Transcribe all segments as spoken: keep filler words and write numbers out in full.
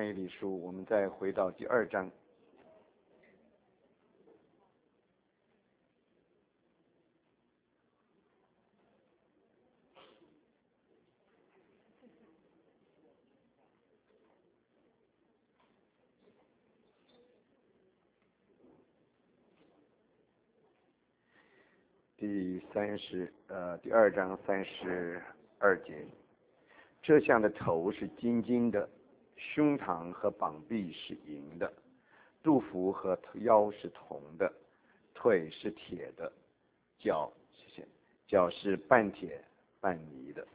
但以理书，我们再回到第二章。第三十呃第二章三十二节，这像的头是金金的，胸膛和膀臂是银的，肚腹和腰是铜的，腿是铁的，脚谢谢脚是半铁半泥的。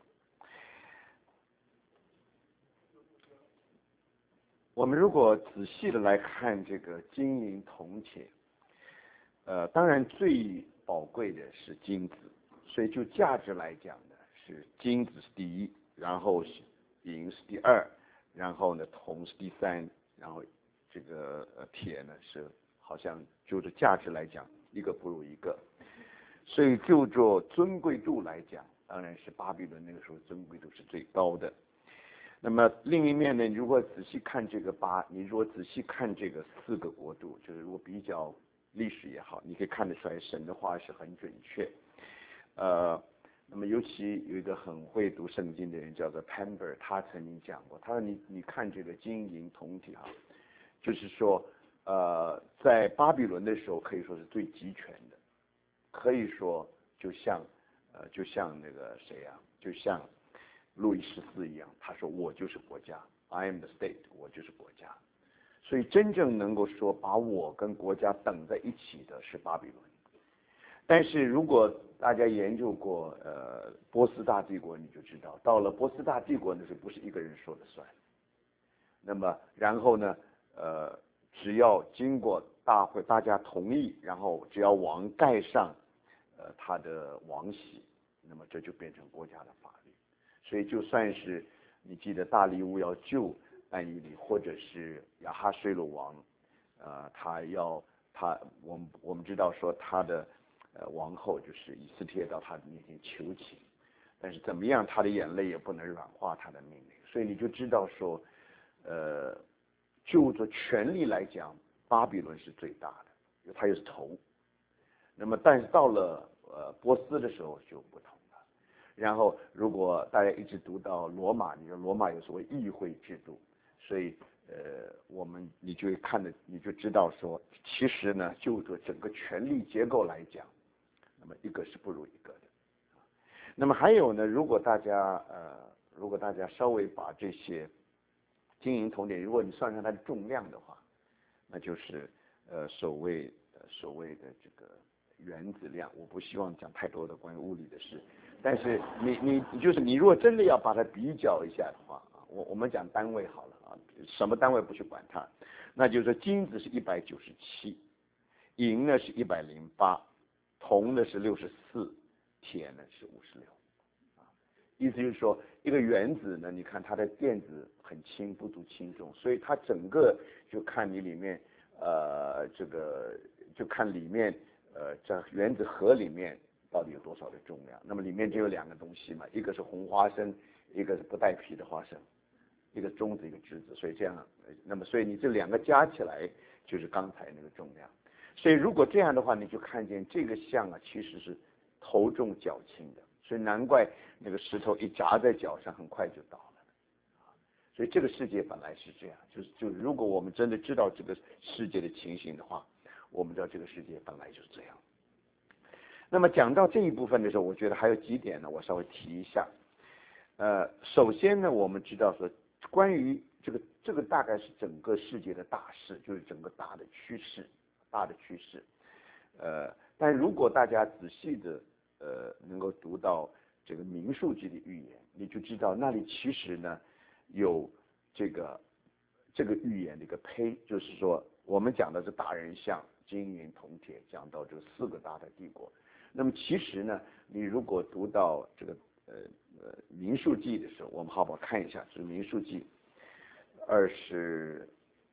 我们如果仔细的来看这个金银铜铁，呃，当然最宝贵的是金子，所以就价值来讲呢，是金子是第一，然后是银是第二，然后呢铜是第三，然后这个呃铁呢是好像就着价值来讲一个不如一个，所以就着尊贵度来讲，当然是巴比伦那个时候尊贵度是最高的。那么另一面呢，你如果仔细看这个八，你如果仔细看这个四个国度，就是如果比较历史也好，你可以看得出来神的话是很准确。呃，那么尤其有一个很会读圣经的人叫做 Pember， 他曾经讲过，他说你你看这个金银铜铁啊，就是说呃在巴比伦的时候可以说是最集权的，可以说就像呃就像那个谁呀、啊，就像路易十四一样，他说我就是国家 ，I am the state， 我就是国家。所以真正能够说把我跟国家等在一起的是巴比伦。但是如果大家研究过呃波斯大帝国，你就知道，到了波斯大帝国那是不是一个人说了算。那么然后呢，呃，只要经过大会大家同意，然后只要王盖上呃他的王玺，那么这就变成国家的法律。所以就算是你记得大利乌要救但以理，或者是亚哈水鲁王，呃，他要他我们我们知道说他的呃王后就是以斯帖到他的面前求情，但是怎么样他的眼泪也不能软化他的命令，所以你就知道说，呃，就着权力来讲，巴比伦是最大的，因为他又是头。那么但是到了呃波斯的时候就不同。然后，如果大家一直读到罗马，你说罗马有所谓议会制度，所以呃，我们你就会看的，你就知道说，其实呢，就着整个权力结构来讲，那么一个是不如一个的。那么还有呢，如果大家呃，如果大家稍微把这些金银铜铁，如果你算上它的重量的话，那就是呃所谓呃所谓的这个原子量。我不希望讲太多的关于物理的事。但是你你就是你如果真的要把它比较一下的话啊，我我们讲单位好了啊，什么单位不去管它，那就是说金子是一百九十七，银呢是一百零八，铜呢是六十四，铁呢是五十六，啊，意思就是说一个原子呢，你看它的电子很轻，不足轻重，所以它整个就看你里面呃这个就看里面呃在原子核里面。到底有多少的重量？那么里面就有两个东西嘛，一个是红花生，一个是不带皮的花生，一个中子一个质子，所以这样，那么所以你这两个加起来就是刚才那个重量。所以如果这样的话，你就看见这个像啊，其实是头重脚轻的，所以难怪那个石头一砸在脚上，很快就倒了。所以这个世界本来是这样，就是就如果我们真的知道这个世界的情形的话，我们知道这个世界本来就是这样。那么讲到这一部分的时候，我觉得还有几点呢，我稍微提一下。呃，首先呢，我们知道说，关于这个这个大概是整个世界的大势，就是整个大的趋势，大的趋势。呃，但如果大家仔细的呃能够读到这个民数记的预言，你就知道那里其实呢有这个这个预言的一个胚，就是说我们讲的是大人像金银铜铁，讲到这四个大的帝国。那么其实呢，你如果读到这个呃呃民数记的时候，我们好不好看一下？是民数记二十，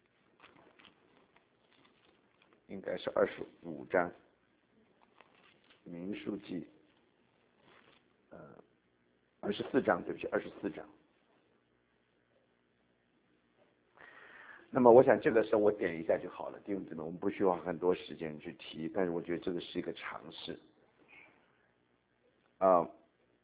应该是二十五章。民数记，呃，二十四章，对不起，二十四章。 那么我想这个时候我点一下就好了，弟兄姊妹，我们不需要很多时间去提，但是我觉得这个是一个尝试。啊、呃，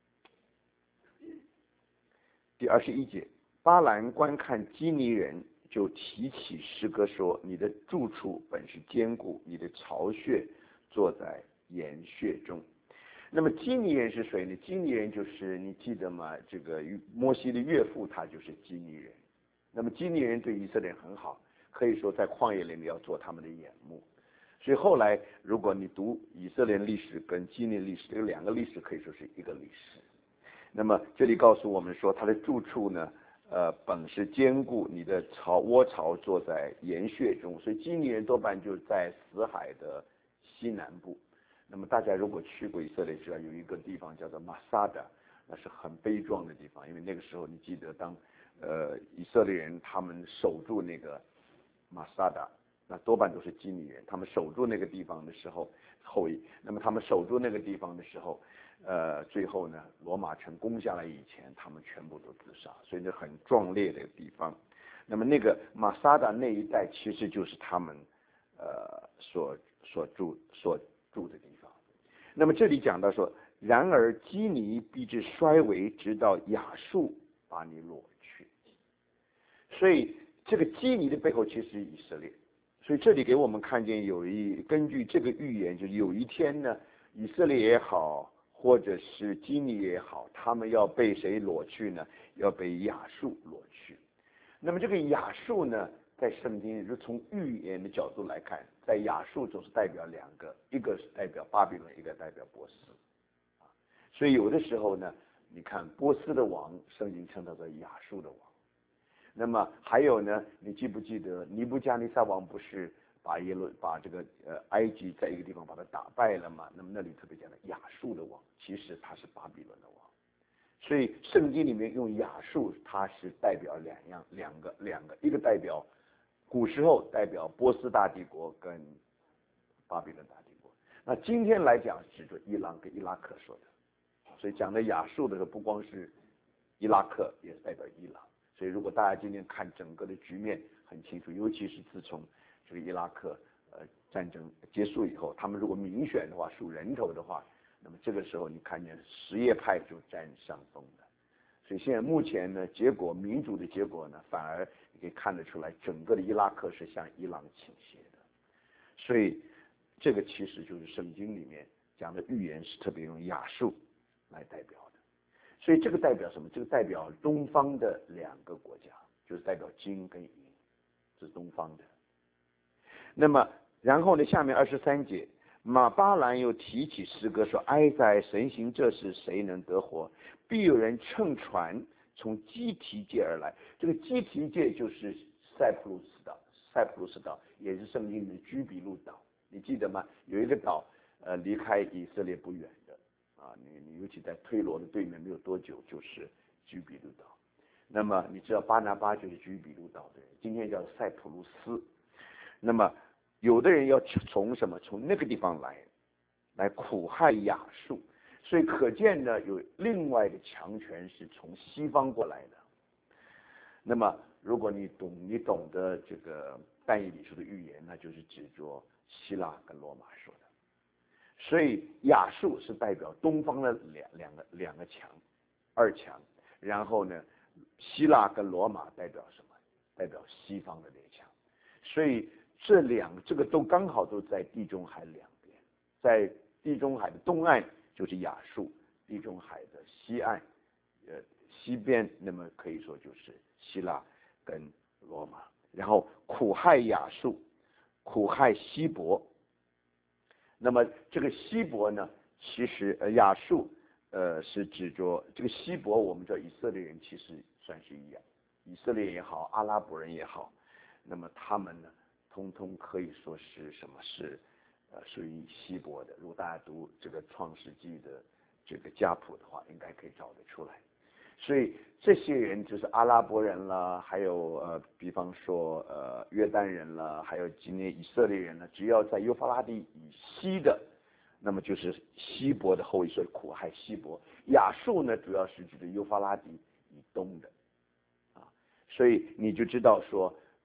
第二十一节，巴兰观看基尼人，就提起诗歌说：“你的住处本是坚固，你的巢穴坐在岩穴中。”那么基尼人是谁呢？基尼人就是你记得吗？这个摩西的岳父他就是基尼人。那么基尼人对以色列人很好，可以说在旷野里面要做他们的眼目。所以后来如果你读以色列历史跟基尼历史，这两个历史可以说是一个历史。那么这里告诉我们说，他的住处呢，呃，本是坚固，你的巢窝巢坐在岩穴中。所以基尼人多半就在死海的西南部。那么大家如果去过以色列，知道有一个地方叫做马萨达，那是很悲壮的地方，因为那个时候你记得当呃以色列人他们守住那个马萨达，那多半都是基尼人，他们守住那个地方的时候后裔，那么他们守住那个地方的时候，呃最后呢罗马城攻下来以前，他们全部都自杀，所以这很壮烈的地方。那么那个马萨达那一带其实就是他们呃所所住所住的地方。那么这里讲到说，然而基尼必至衰微，直到亚述把你掳去。所以这个基尼的背后其实是以色列。所以这里给我们看见有一根据这个预言，就是有一天呢，以色列也好，或者是基尼也好，他们要被谁掳去呢？要被亚述掳去。那么这个亚述呢，在圣经就从预言的角度来看，在亚述总是代表两个，一个是代表巴比伦，一个代表波斯。啊，所以有的时候呢，你看波斯的王，圣经称他做亚述的王。那么还有呢，你记不记得尼布加尼撒王不是把耶路把这个呃埃及在一个地方把它打败了嘛？那么那里特别讲的亚述的王，其实他是巴比伦的王。所以圣经里面用亚述，它是代表两样两个两个，一个代表古时候代表波斯大帝国跟巴比伦大帝国。那今天来讲指着伊朗跟伊拉克说的，所以讲的亚述的时候不光是伊拉克，也是代表伊朗。所以如果大家今天看整个的局面很清楚，尤其是自从这个伊拉克呃战争结束以后，他们如果民选的话，数人头的话，那么这个时候你看见什叶派就占上风的。所以现在目前呢，结果民主的结果呢，反而你可以看得出来，整个的伊拉克是向伊朗倾斜的。所以这个其实就是圣经里面讲的预言是特别用亚述来代表的。所以这个代表什么？这个代表东方的两个国家，就是代表金跟银，是东方的。那么然后呢，下面二十三节，马巴兰又提起诗歌说：“哀哉，神行这事，谁能得活？必有人乘船从基提界而来。”这个基提界就是塞浦路斯岛，塞浦路斯岛也是圣经里的居比路岛，你记得吗？有一个岛，呃，离开以色列不远的。啊，你你尤其在推罗的对面没有多久就是居比路岛，那么你知道巴拿巴就是居比路岛的人，今天叫塞浦路斯。那么有的人要从什么？从那个地方来，来苦害亚述，所以可见呢，有另外的强权是从西方过来的。那么如果你懂你懂得这个但以理书的预言，那就是指着希腊跟罗马说的。所以亚述是代表东方的两两个两个强，二强。然后呢，希腊跟罗马代表什么？代表西方的列强。所以这两这个都刚好都在地中海两边，在地中海的东岸就是亚述，地中海的西岸，呃西边，那么可以说就是希腊跟罗马。然后苦害亚述，苦害希伯。那么这个希伯呢，其实呃亚述呃是指着这个希伯，我们知道以色列人其实算是一样，以色列也好，阿拉伯人也好，那么他们呢，通通可以说是什么是呃属于希伯的。如果大家读这个创世纪的这个家谱的话，应该可以找得出来。所以这些人就是阿拉伯人了，还有呃，比方说呃约旦人了，还有今天以色列人了，只要在幼发拉底以西的，那么就是希伯的后裔，所以苦害希伯。亚述呢，主要是指的幼发拉底以东的，啊，所以你就知道说，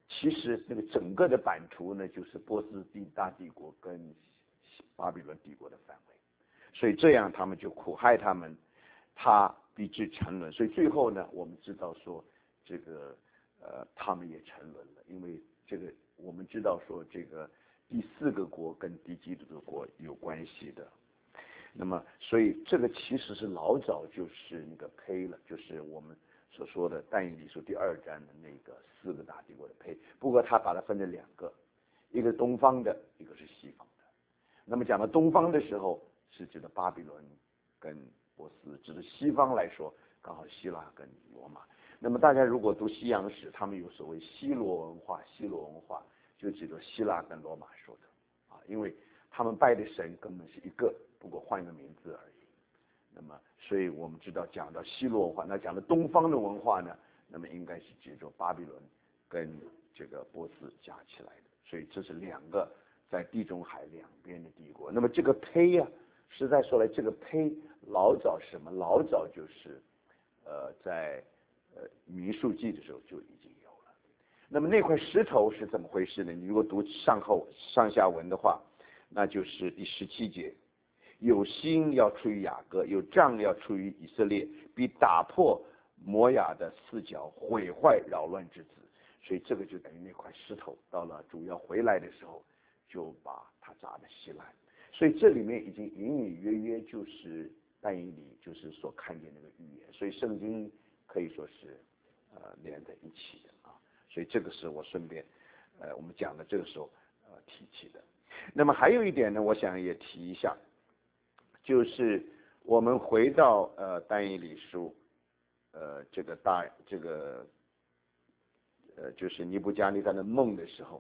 其实那个整个的版图呢，就是波斯帝大帝国跟巴比伦帝国的范围，所以这样他们就苦害他们，他必致沉沦。所以最后呢，我们知道说这个呃他们也沉沦了，因为这个我们知道说这个第四个国跟第几个国有关系的。那么所以这个其实是老早就是那个胚了，就是我们所说的但以理书第二章的那个四个大帝国的胚。不过他把它分成两个，一个是东方的，一个是西方的。那么讲到东方的时候，是指的巴比伦跟波斯；指的西方来说，刚好希腊跟罗马。那么大家如果读西洋史，他们有所谓希罗文化，希罗文化就指着希腊跟罗马说的啊，因为他们拜的神根本是一个，不过换一个名字而已。那么，所以我们知道讲到希罗文化，那讲到东方的文化呢，那么应该是指着巴比伦跟这个波斯加起来的。所以这是两个在地中海两边的帝国。那么这个胚呀、啊，实在说来，这个胚老早是什么？老早就是呃在呃民数记的时候就已经有了。那么那块石头是怎么回事呢？你如果读上后上下文的话，那就是第十七节。有星要出于雅各，有杖要出于以色列，必打破摩亚的四角，毁坏扰乱之子。所以这个就等于那块石头到了主要回来的时候，就把它砸得稀烂。所以这里面已经隐隐约约就是但以理就是所看见那个预言，所以圣经可以说是呃连在一起的啊。所以这个是我顺便呃我们讲的这个时候呃提起的。那么还有一点呢，我想也提一下。就是我们回到呃但以理书，呃这个大这个呃就是尼布加尼撒的梦的时候，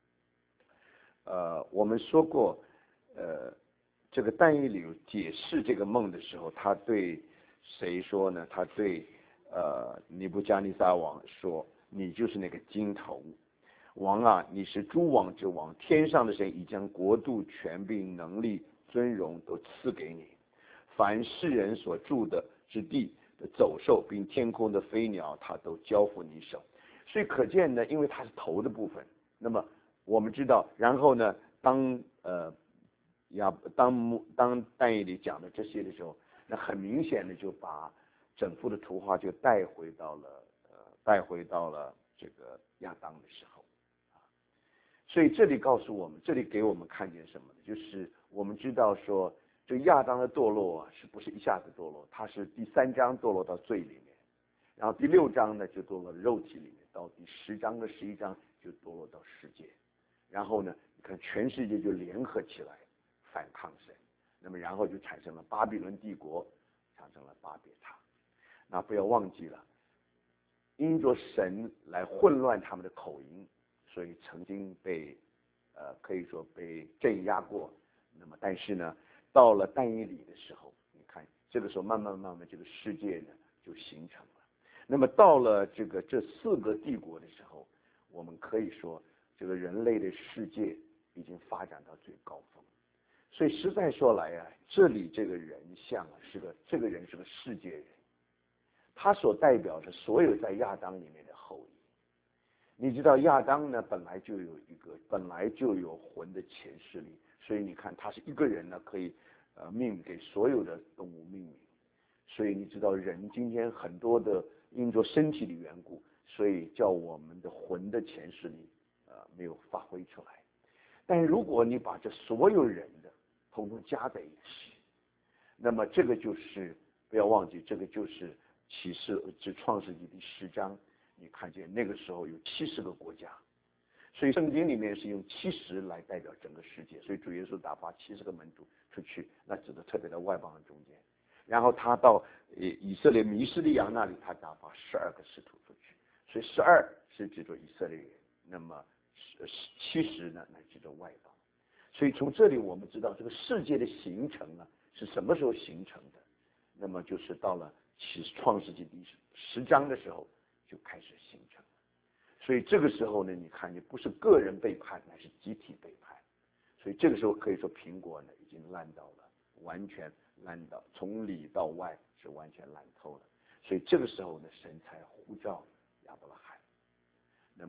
呃我们说过，呃这个但以理解释这个梦的时候，他对谁说呢？他对呃尼布加尼撒王说：“你就是那个金头王啊，你是诸王之王，天上的神已将国度、权柄、能力、尊荣都赐给你。凡世人所住的之地的走兽，并天空的飞鸟，他都交付你手。”所以可见呢，因为它是头的部分，那么我们知道，然后呢，当呃亚当当但以理讲的这些的时候，那很明显的就把整幅的图画就带回到了呃带回到了这个亚当的时候。所以这里告诉我们，这里给我们看见什么呢？就是我们知道说，这个亚当的堕落啊，是不是一下子堕落？他是第三章堕落到罪里面，然后第六章呢就堕落肉体里面，到第十章和十一章就堕落到世界，然后呢，你看全世界就联合起来反抗神，那么然后就产生了巴比伦帝国，产生了巴别塔。那不要忘记了，因着神来混乱他们的口音。所以曾经被，呃，可以说被镇压过。那么，但是呢，到了但以理的时候，你看这个时候慢慢慢慢这个世界呢就形成了。那么到了这个这四个帝国的时候，我们可以说这个人类的世界已经发展到最高峰。所以实在说来啊，这里这个人像啊是个这个人是个世界人，他所代表着所有在亚当里面的后裔。你知道亚当呢，本来就有一个，本来就有魂的前世力，所以你看他是一个人呢，可以呃命给所有的动物命名。所以你知道人今天很多的因着身体的缘故，所以叫我们的魂的前世力呃没有发挥出来。但如果你把这所有人的统统加在一起，那么这个就是不要忘记，这个就是启示至创世纪第十章。你看见那个时候有七十个国家，所以圣经里面是用七十来代表整个世界，所以主耶稣打发七十个门徒出去，那指的特别在外邦人中间。然后他到以色列弥斯利亚那里，他打发十二个使徒出去，所以十二是指着以色列人，那么七十呢，乃指着外邦。所以从这里我们知道这个世界的形成啊是什么时候形成的？那么就是到了启创世纪第十章的时候。就开始形成了，所以这个时候呢，你看，你不是个人背叛，乃是集体背叛，所以这个时候可以说苹果呢已经烂到了，完全烂到从里到外是完全烂透了，所以这个时候呢，神才呼召亚伯拉罕。那么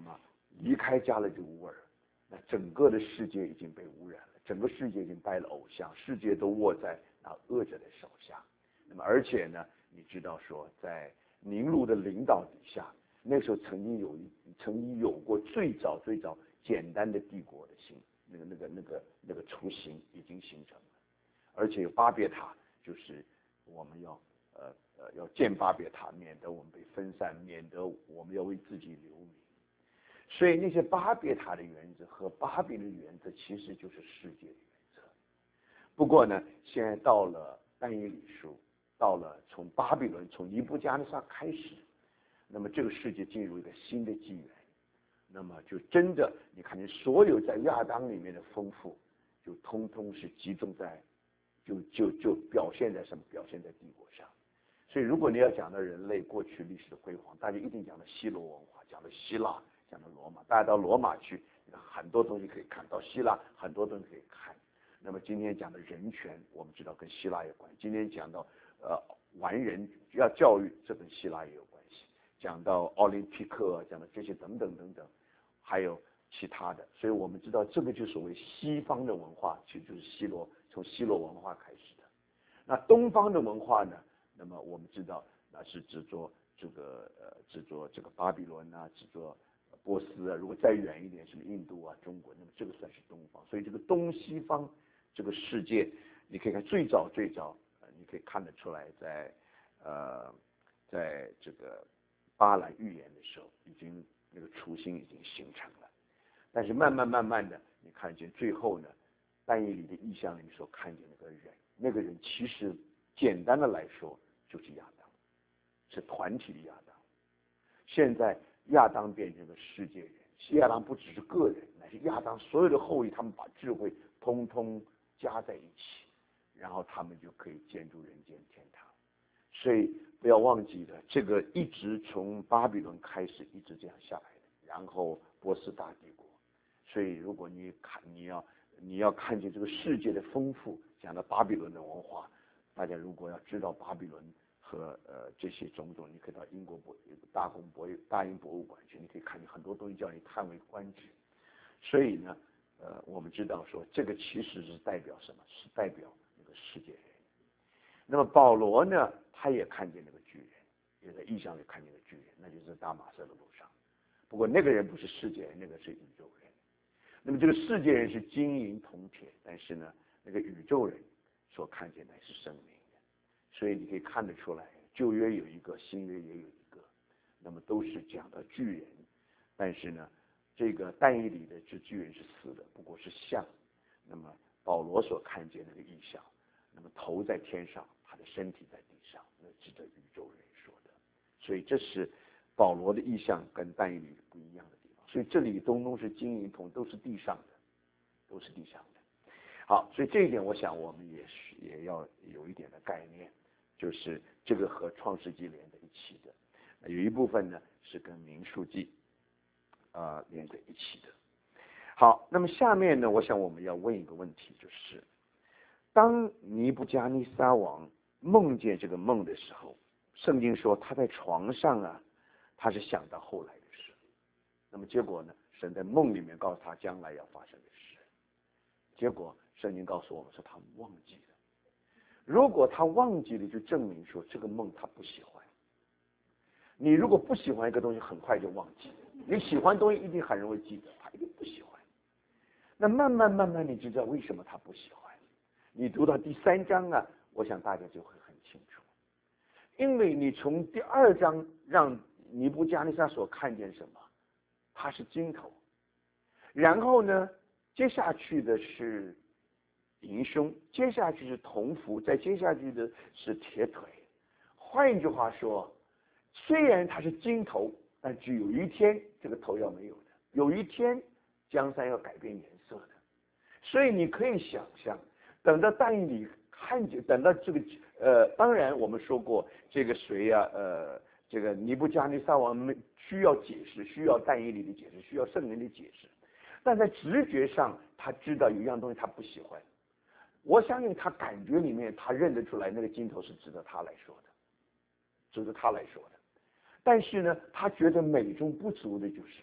离开加勒底乌尔，那整个的世界已经被污染了，整个世界已经拜了偶像，世界都握在那恶者的手下。那么而且呢，你知道说，在宁禄的领导底下，那时候曾经有一曾经有过最早最早简单的帝国的形，那个那个那个那个雏形已经形成了，而且有巴别塔，就是我们要呃呃要建巴别塔，免得我们被分散，免得我们要为自己留名。所以那些巴别塔的原则和巴比伦的原则其实就是世界的原则。不过呢，现在到了但以理书，到了从巴比伦从尼布加尼撒开始，那么这个世界进入一个新的纪元，那么就真的你看见所有在亚当里面的丰富，就通通是集中在，就就就表现在什么？表现在帝国上。所以如果你要讲到人类过去历史的辉煌，大家一定讲到希罗文化，讲到希腊，讲到罗马。大家到罗马去，很多东西可以看到；希腊很多东西可以看。那么今天讲的人权，我们知道跟希腊有关；今天讲到呃完人要教育，这跟希腊也有关系。讲到奥林匹克，讲到这些等等等等，还有其他的。所以我们知道这个就所谓西方的文化，其实就是希罗从希罗文化开始的。那东方的文化呢？那么我们知道那是制作这个呃制作这个巴比伦啊，制作波斯啊，如果再远一点什么印度啊、中国，那么这个算是东方。所以这个东西方这个世界，你可以看最早最早，呃，你可以看得出来在，呃，在这个巴兰预言的时候，已经那个雏形已经形成了。但是慢慢慢慢的，你看见最后呢，但以理的意象里所看见那个人，那个人其实简单的来说就是亚当，是团体的亚当。现在亚当变成了世界人，亚当不只是个人，乃是亚当所有的后裔，他们把智慧通通加在一起，然后他们就可以建筑人间天堂。所以不要忘记了，这个一直从巴比伦开始，一直这样下来的，然后波斯大帝国。所以如果你看，你要你要看见这个世界的丰富，讲到巴比伦的文化，大家如果要知道巴比伦和呃这些种种，你可以到英国博大公博大英博物馆去，你可以看见很多东西叫你叹为观止。所以呢，呃，我们知道说这个其实是代表什么？是代表那个世界人。那么保罗呢，他也看见那个巨人，也在异象里看见了巨人，那就是大马色的路上。不过那个人不是世界人，那个是宇宙人。那么这个世界人是金银铜铁，但是呢，那个宇宙人所看见的是生命的。所以你可以看得出来，旧约有一个，新约也有一个，那么都是讲到巨人。但是呢，这个但以理的这巨人是死的，不过是像。那么保罗所看见那个异象，那么头在天上，他的身体在地上，那指着宇宙人说的。所以这是保罗的意象跟但以理不一样的地方。所以这里东东是金银铜，都是地上的，都是地上的。好，所以这一点我想我们也是也要有一点的概念，就是这个和创世纪连在一起的，有一部分呢是跟民数记啊、呃、连在一起的。好，那么下面呢，我想我们要问一个问题，就是当尼布加尼撒王梦见这个梦的时候，圣经说他在床上啊，他是想到后来的事。那么结果呢，神在梦里面告诉他将来要发生的事。结果圣经告诉我们说他忘记了。如果他忘记了，就证明说这个梦他不喜欢。你如果不喜欢一个东西，很快就忘记；你喜欢东西，一定很容易记得，他一定不喜欢。那慢慢慢慢，你知道为什么他不喜欢？你读到第三章啊，我想大家就会很清楚。因为你从第二章让尼布加尼撒所看见什么，他是金头，然后呢，接下去的是银胸，接下去是铜服，再接下去的是铁腿。换一句话说，虽然他是金头，但只有一天这个头要没有的，有一天江山要改变颜色的。所以你可以想象，等到但以理看见，等到这个呃，当然我们说过这个谁呀、啊，呃，这个尼布加尼撒王需要解释，需要但以理的解释，需要圣灵的解释，但在直觉上他知道有一样东西他不喜欢。我相信他感觉里面他认得出来那个镜头是值得他来说的，值得他来说的。但是呢，他觉得美中不足的就是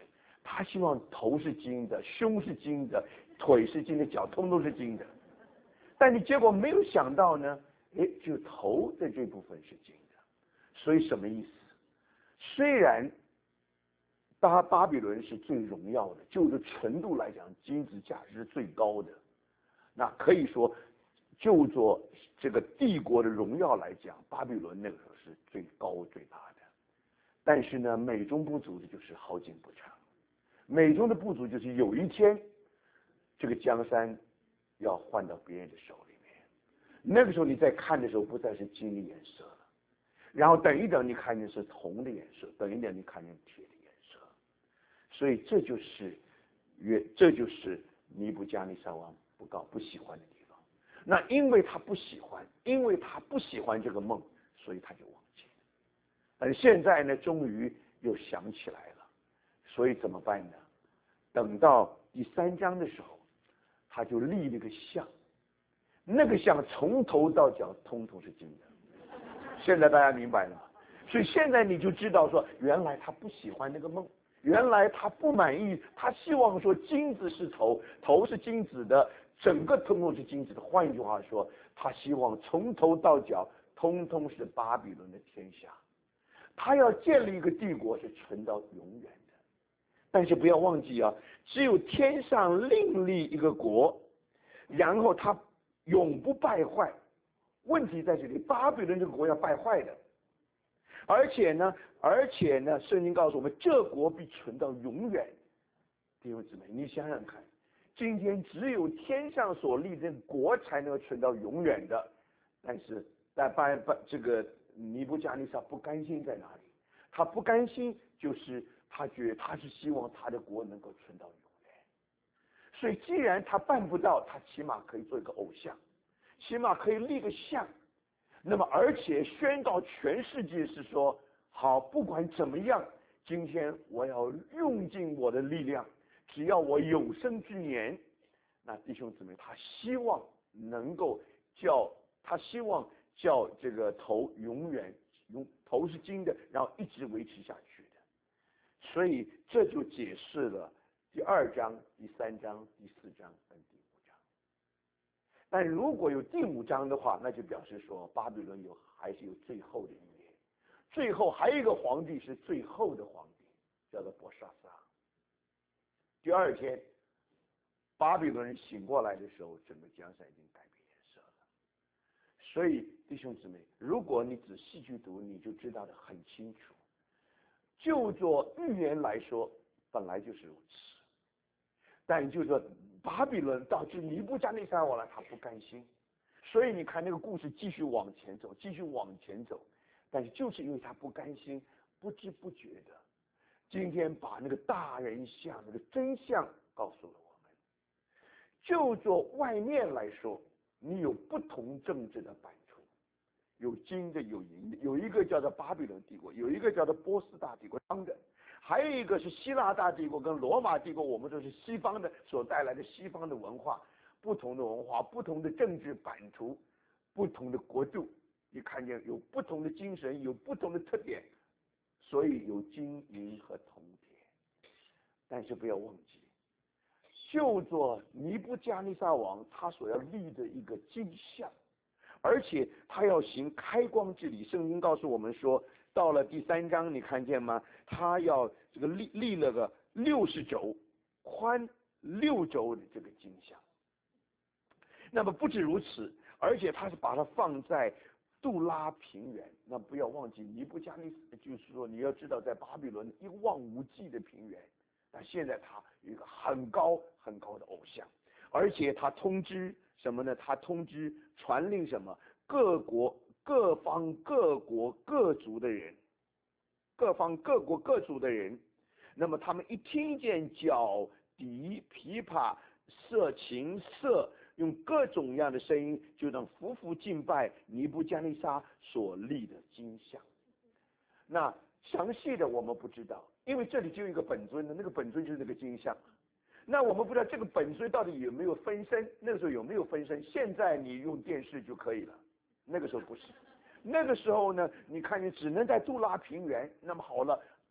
他希望头是金的，胸是金的，腿是金的，脚通通是金的。但你结果没有想到呢，哎，就头的这部分是金的。所以什么意思？虽然巴巴比伦是最荣耀的，就着纯度来讲，金子价值是最高的。那可以说，就着这个帝国的荣耀来讲，巴比伦那个时候是最高最大的。但是呢，美中不足的就是好景不长。美中的不足就是有一天，这个江山要换到别人的手里面，那个时候你再看的时候，不再是金的颜色了，然后等一等，你看见是铜的颜色，等一等，你看见铁的颜色。所以这就是约，这就是尼布加尼撒王不告不喜欢的地方。那因为他不喜欢，因为他不喜欢这个梦，所以他就忘记了。而现在呢，终于又想起来了。所以怎么办呢？等到第三章的时候，他就立了个像，那个像从头到脚通通是金的。现在大家明白了吗？所以现在你就知道说，原来他不喜欢那个梦，原来他不满意，他希望说金子是头，头是金子的，整个通通是金子的。换一句话说，他希望从头到脚通通是巴比伦的天下。他要建立一个帝国是存到永远的。但是不要忘记啊，只有天上另立一个国，然后他永不败坏。问题在这里，巴比伦这个国要败坏的，而且呢，而且呢，圣经告诉我们，这国必存到永远。弟兄姊妹，你想想看，今天只有天上所立的国才能存到永远的，但是在巴巴这个尼布加尼撒不甘心在哪里？他不甘心就是他觉得他是希望他的国能够存到永远。所以既然他办不到，他起码可以做一个偶像，起码可以立个像。那么而且宣告全世界是说，好，不管怎么样，今天我要用尽我的力量，只要我有生之年。那弟兄姊妹，他希望能够叫他希望叫这个头永远永头是金的，然后一直维持下去的。所以这就解释了第二章、第三章、第四章跟第五章。但如果有第五章的话，那就表示说巴比伦有还是有最后的一年，最后还有一个皇帝是最后的皇帝，叫做伯沙撒。第二天，巴比伦人醒过来的时候，整个江山已经改变颜色了。所以弟兄姊妹，如果你仔细去读，你就知道的很清楚。就做预言来说，本来就是如此。但就说巴比伦导致尼布加内撒王了，他不甘心，所以你看那个故事继续往前走，继续往前走。但是就是因为他不甘心，不知不觉的，今天把那个大人像那个真相告诉了我们。就做外面来说，你有不同政治的版图，有金的，有银的，有一个叫做巴比伦帝国，有一个叫做波斯大帝国当的，还有一个是希腊大帝国跟罗马帝国，我们说是西方的所带来的西方的文化，不同的文化，不同的政治版图，不同的国度，你看见有不同的精神，有不同的特点，所以有金银和铜铁。但是不要忘记，就做尼布加尼撒王他所要立的一个金像，而且他要行开光之礼。圣经告诉我们说，到了第三章，你看见吗？他要这个立立了个六十肘宽六肘的这个金像。那么不止如此，而且他是把它放在杜拉平原。那不要忘记，尼布加尼撒就是说，你要知道，在巴比伦一望无际的平原，那现在他有一个很高很高的偶像，而且他通知什么呢？他通知传令什么？各国各方各国各族的人，各方各国各族的人，那么他们一听见角笛、琵琶、瑟琴瑟，用各种样的声音，就能匍匐敬拜尼布加尼撒所立的金像。那详细的我们不知道，因为这里就有一个本尊的，那个本尊就是那个金像。那我们不知道这个本尊到底有没有分身，那个时候有没有分身？现在你用电视就可以了，那个时候不是。那个时候呢，你看你只能在杜拉平原。那么好了，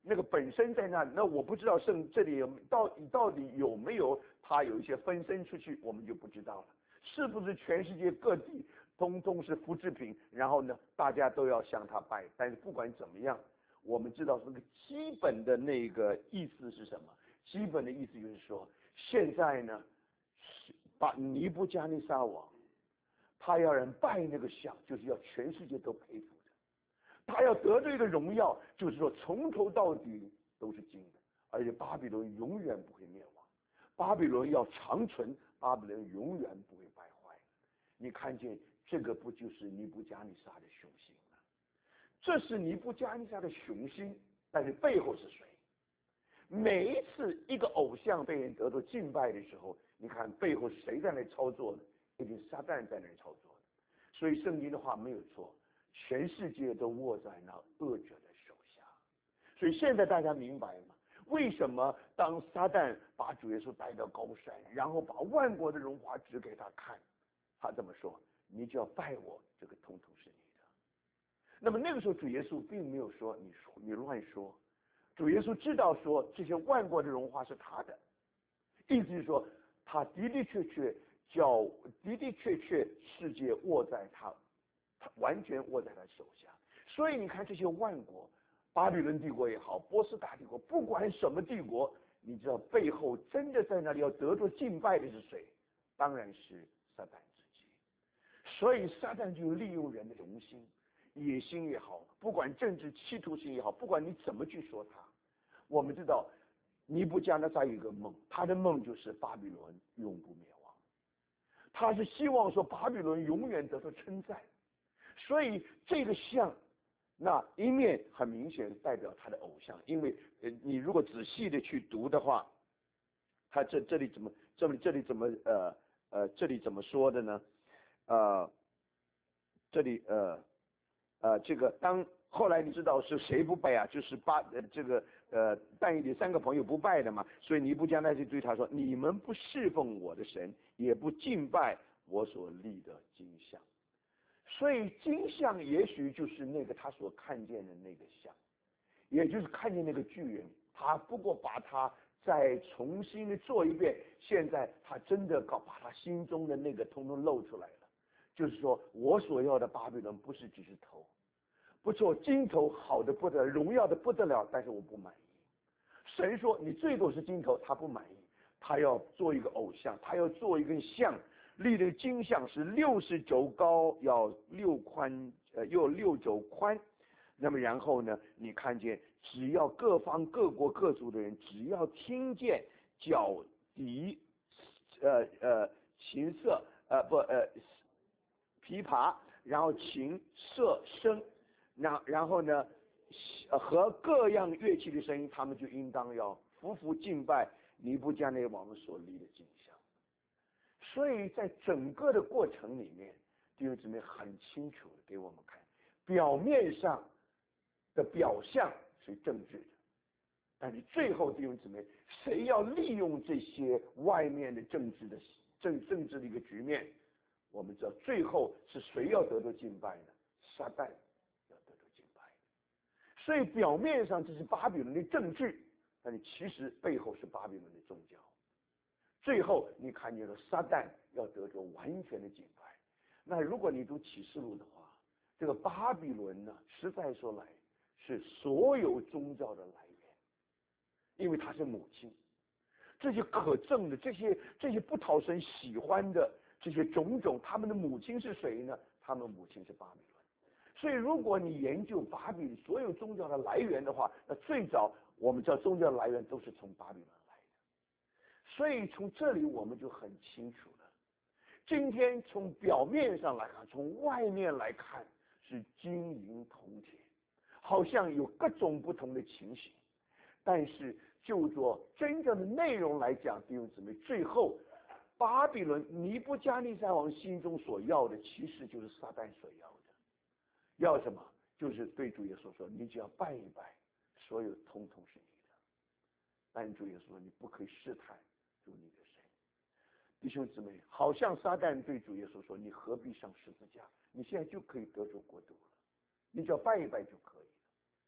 那个本身在那里，那我不知道圣这里有到底到底有没有他有一些分身出去，我们就不知道了。是不是全世界各地通通是复制品？然后呢，大家都要向他拜。但是不管怎么样，我们知道那个基本的那个意思是什么？基本的意思就是说，现在呢，把尼布加尼撒王，他要人拜那个像，就是要全世界都佩服的。他要得这个荣耀，就是说从头到底都是金的，而且巴比伦永远不会灭亡，巴比伦要长存，巴比伦永远不会败坏。你看见这个不就是尼布加尼撒的雄心吗？这是尼布加尼撒的雄心，但是背后是谁？每一次一个偶像被人得到敬拜的时候，你看背后谁在那操作呢？一定撒旦在那操作的。所以圣经的话没有错，全世界都握在那恶者的手下。所以现在大家明白吗？为什么当撒旦把主耶稣带到高山，然后把万国的荣华指给他看，他这么说：你就要拜我，这个统统是你的。那么那个时候主耶稣并没有说你说你乱说，主耶稣知道说这些万国的荣华是他的，意思是说他的的确确叫的的确确世界握在他，他完全握在他手下。所以你看这些万国，巴比伦帝国也好，波斯大帝国，不管什么帝国，你知道背后真的在那里要得着敬拜的是谁？当然是撒旦自己。所以撒旦就利用人的荣心、野心也好，不管政治企图心也好，不管你怎么去说他，我们知道尼布加尼撒有一个梦，他的梦就是巴比伦永不灭亡，他是希望说巴比伦永远得到称赞。所以这个像那一面很明显代表他的偶像，因为呃你如果仔细的去读的话，他这这里怎么这里这里怎么呃呃这里怎么说的呢？呃这里呃呃这个当后来你知道是谁不拜啊？就是巴呃这个呃但以理三个朋友不拜的嘛，所以尼布加尼撒就对他说：你们不侍奉我的神，也不敬拜我所立的金像。所以金像也许就是那个他所看见的那个像，也就是看见那个巨人，他不过把他再重新的做一遍，现在他真的搞把他心中的那个通通露出来了。就是说我所要的巴比伦不是只是头，不做金头好的不得了，荣耀的不得了，但是我不满意。神说你最多是金头，他不满意，他要做一个偶像，他要做一根像，立的金像是六十肘高，要六宽呃又六肘宽。那么然后呢，你看见只要各方各国各族的人，只要听见角笛呃呃琴瑟呃不呃琵琶，然后琴瑟声，然然后呢和各样乐器的声音，他们就应当要匍匐敬拜尼布加内王所立的金像。所以在整个的过程里面，弟兄姊妹很清楚的给我们看，表面上的表象是政治的，但是最后弟兄姊妹，谁要利用这些外面的政治的政政治的一个局面，我们知道最后是谁要得到敬拜呢？撒旦要得到敬拜。所以表面上这是巴比伦的政治，但是其实背后是巴比伦的宗教。最后你看见了撒旦要得着完全的敬拜。那如果你读启示录的话，这个巴比伦呢，实在说来是所有宗教的来源，因为它是母亲。这些可憎的，这些这些不讨神喜欢的这些种种，他们的母亲是谁呢？他们母亲是巴比伦。所以如果你研究巴比伦所有宗教的来源的话，那最早我们知道宗教的来源都是从巴比伦来的。所以从这里我们就很清楚了，今天从表面上来看，从外面来看是金银铜铁，好像有各种不同的情形，但是就做真正的内容来讲，弟兄姊妹，最后巴比伦尼布加尼撒王心中所要的，其实就是撒旦所要的。要什么？就是对主耶稣说，你只要拜一拜，所有通通是你的。但主耶稣说，你不可以试探主你的神。弟兄姊妹，好像撒旦对主耶稣说，你何必上十字架？你现在就可以得着国度了，你只要拜一拜就可以了。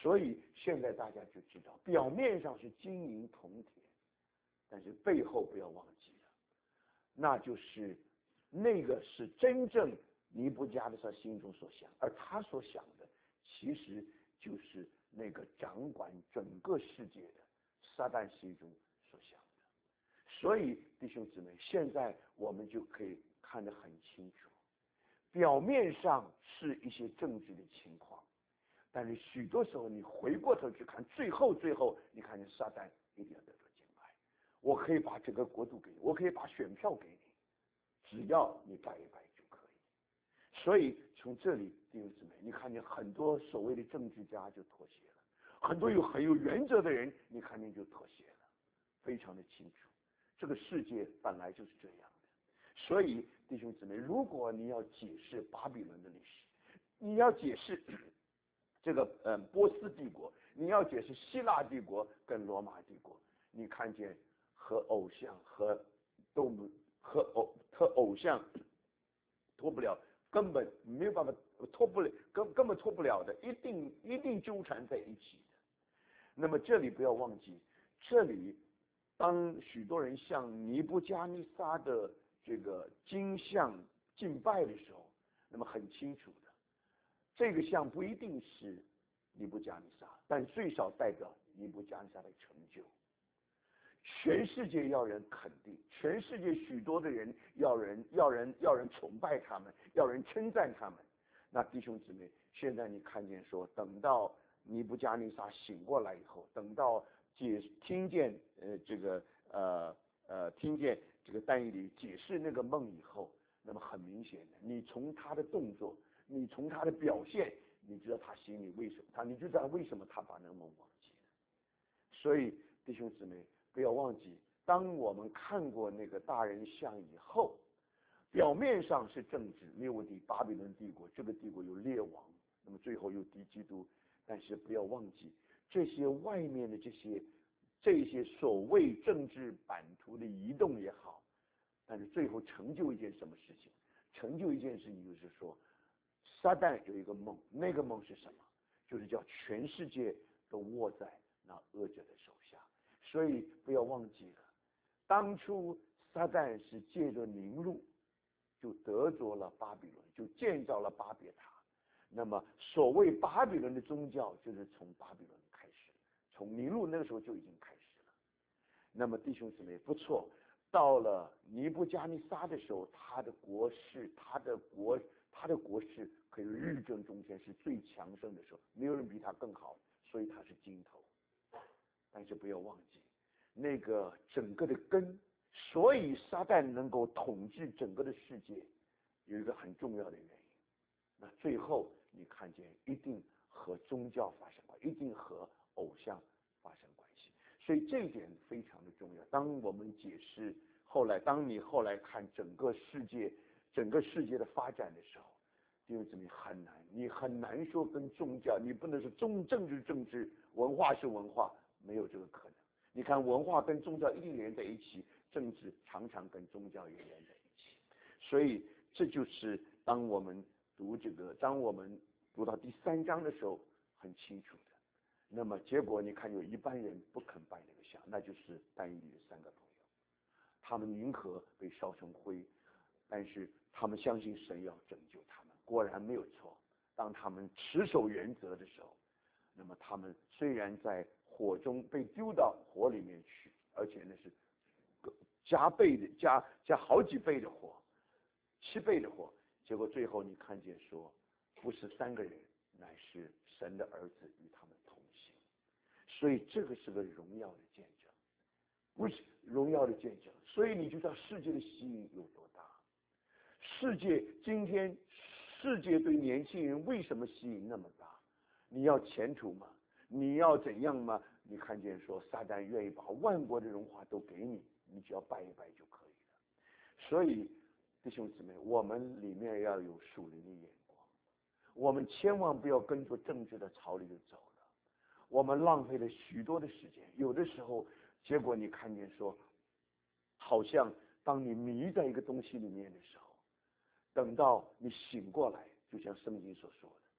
所以现在大家就知道，表面上是金银铜铁，但是背后不要忘记了，那就是那个是真正尼布加的撒心中所想，而他所想的其实就是那个掌管整个世界的撒旦心中所想的。所以弟兄姊妹，现在我们就可以看得很清楚，表面上是一些政治的情况，但是许多时候你回过头去看，最后最后你看见撒旦一定要得到敬拜。我可以把整个国度给你，我可以把选票给你，只要你拜一拜就可以。所以从这里弟兄姊妹，你看见很多所谓的政治家就妥协了，很多有很有原则的人，你看见就妥协了，非常的清楚。这个世界本来就是这样的。所以弟兄姊妹，如果你要解释巴比伦的历史，你要解释这个嗯波斯帝国，你要解释希腊帝国跟罗马帝国，你看见和偶像和都和偶和偶像脱不了，根本没有办法脱不了，根根本脱不了的，一定一定纠缠在一起的。那么这里不要忘记，这里当许多人向尼布加尼撒的这个金像敬拜的时候，那么很清楚的，这个像不一定是尼布加尼撒，但最少代表尼布加尼撒的成就。全世界要人肯定，全世界许多的人要人要人要人崇拜他们，要人称赞他们。那弟兄姊妹，现在你看见说，等到尼布加尼撒醒过来以后，等到解听见呃这个呃呃听见这个但以理解释那个梦以后，那么很明显的，你从他的动作，你从他的表现，你知道他心里为什么他，你就知道为什么他把那个梦忘记了。所以弟兄姊妹，不要忘记，当我们看过那个大人像以后，表面上是政治没有问题，巴比伦帝国这个帝国有列王，那么最后又敌基督，但是不要忘记这些外面的这些这些所谓政治版图的移动也好，但是最后成就一件什么事情？成就一件事情就是说，撒旦有一个梦，那个梦是什么？就是叫全世界都握在那恶者的手下。所以不要忘记了，当初撒旦是借着宁录就得着了巴比伦，就建造了巴别塔。那么所谓巴比伦的宗教就是从巴比伦开始，从宁录那个时候就已经开始了。那么弟兄姊妹不错，到了尼布加尼撒的时候，他的国势，他的国，他的国势可以日正中天，是最强盛的时候，没有人比他更好，所以他是金头。但是不要忘记，那个整个的根，所以撒旦能够统治整个的世界，有一个很重要的原因。那最后你看见，一定和宗教发生关系，一定和偶像发生关系。所以这一点非常的重要。当我们解释后来，当你后来看整个世界，整个世界的发展的时候，弟兄姊妹很难，你很难说跟宗教，你不能说宗政治政治，文化是文化。没有这个可能。你看文化跟宗教一定连在一起，政治常常跟宗教也连在一起。所以这就是当我们读这个，当我们读到第三章的时候，很清楚的。那么结果你看，有一般人不肯拜那个像，那就是但以理的三个朋友，他们宁可被烧成灰，但是他们相信神要拯救他们。果然没有错，当他们持守原则的时候，那么他们虽然在火中被丢到火里面去，而且呢是加倍的加加好几倍的火，七倍的火，结果最后你看见说，不是三个人，乃是神的儿子与他们同行。所以这个是个荣耀的见证，不是荣耀的见证。所以你就知道世界的吸引有多大。世界今天世界对年轻人为什么吸引那么大？你要前途吗？你要怎样吗？你看见说撒旦愿意把万国的荣华都给你，你只要拜一拜就可以了。所以弟兄姊妹，我们里面要有属灵的眼光，我们千万不要跟着政治的潮流就走了。我们浪费了许多的时间，有的时候结果你看见说，好像当你迷在一个东西里面的时候，等到你醒过来，就像圣经所说的，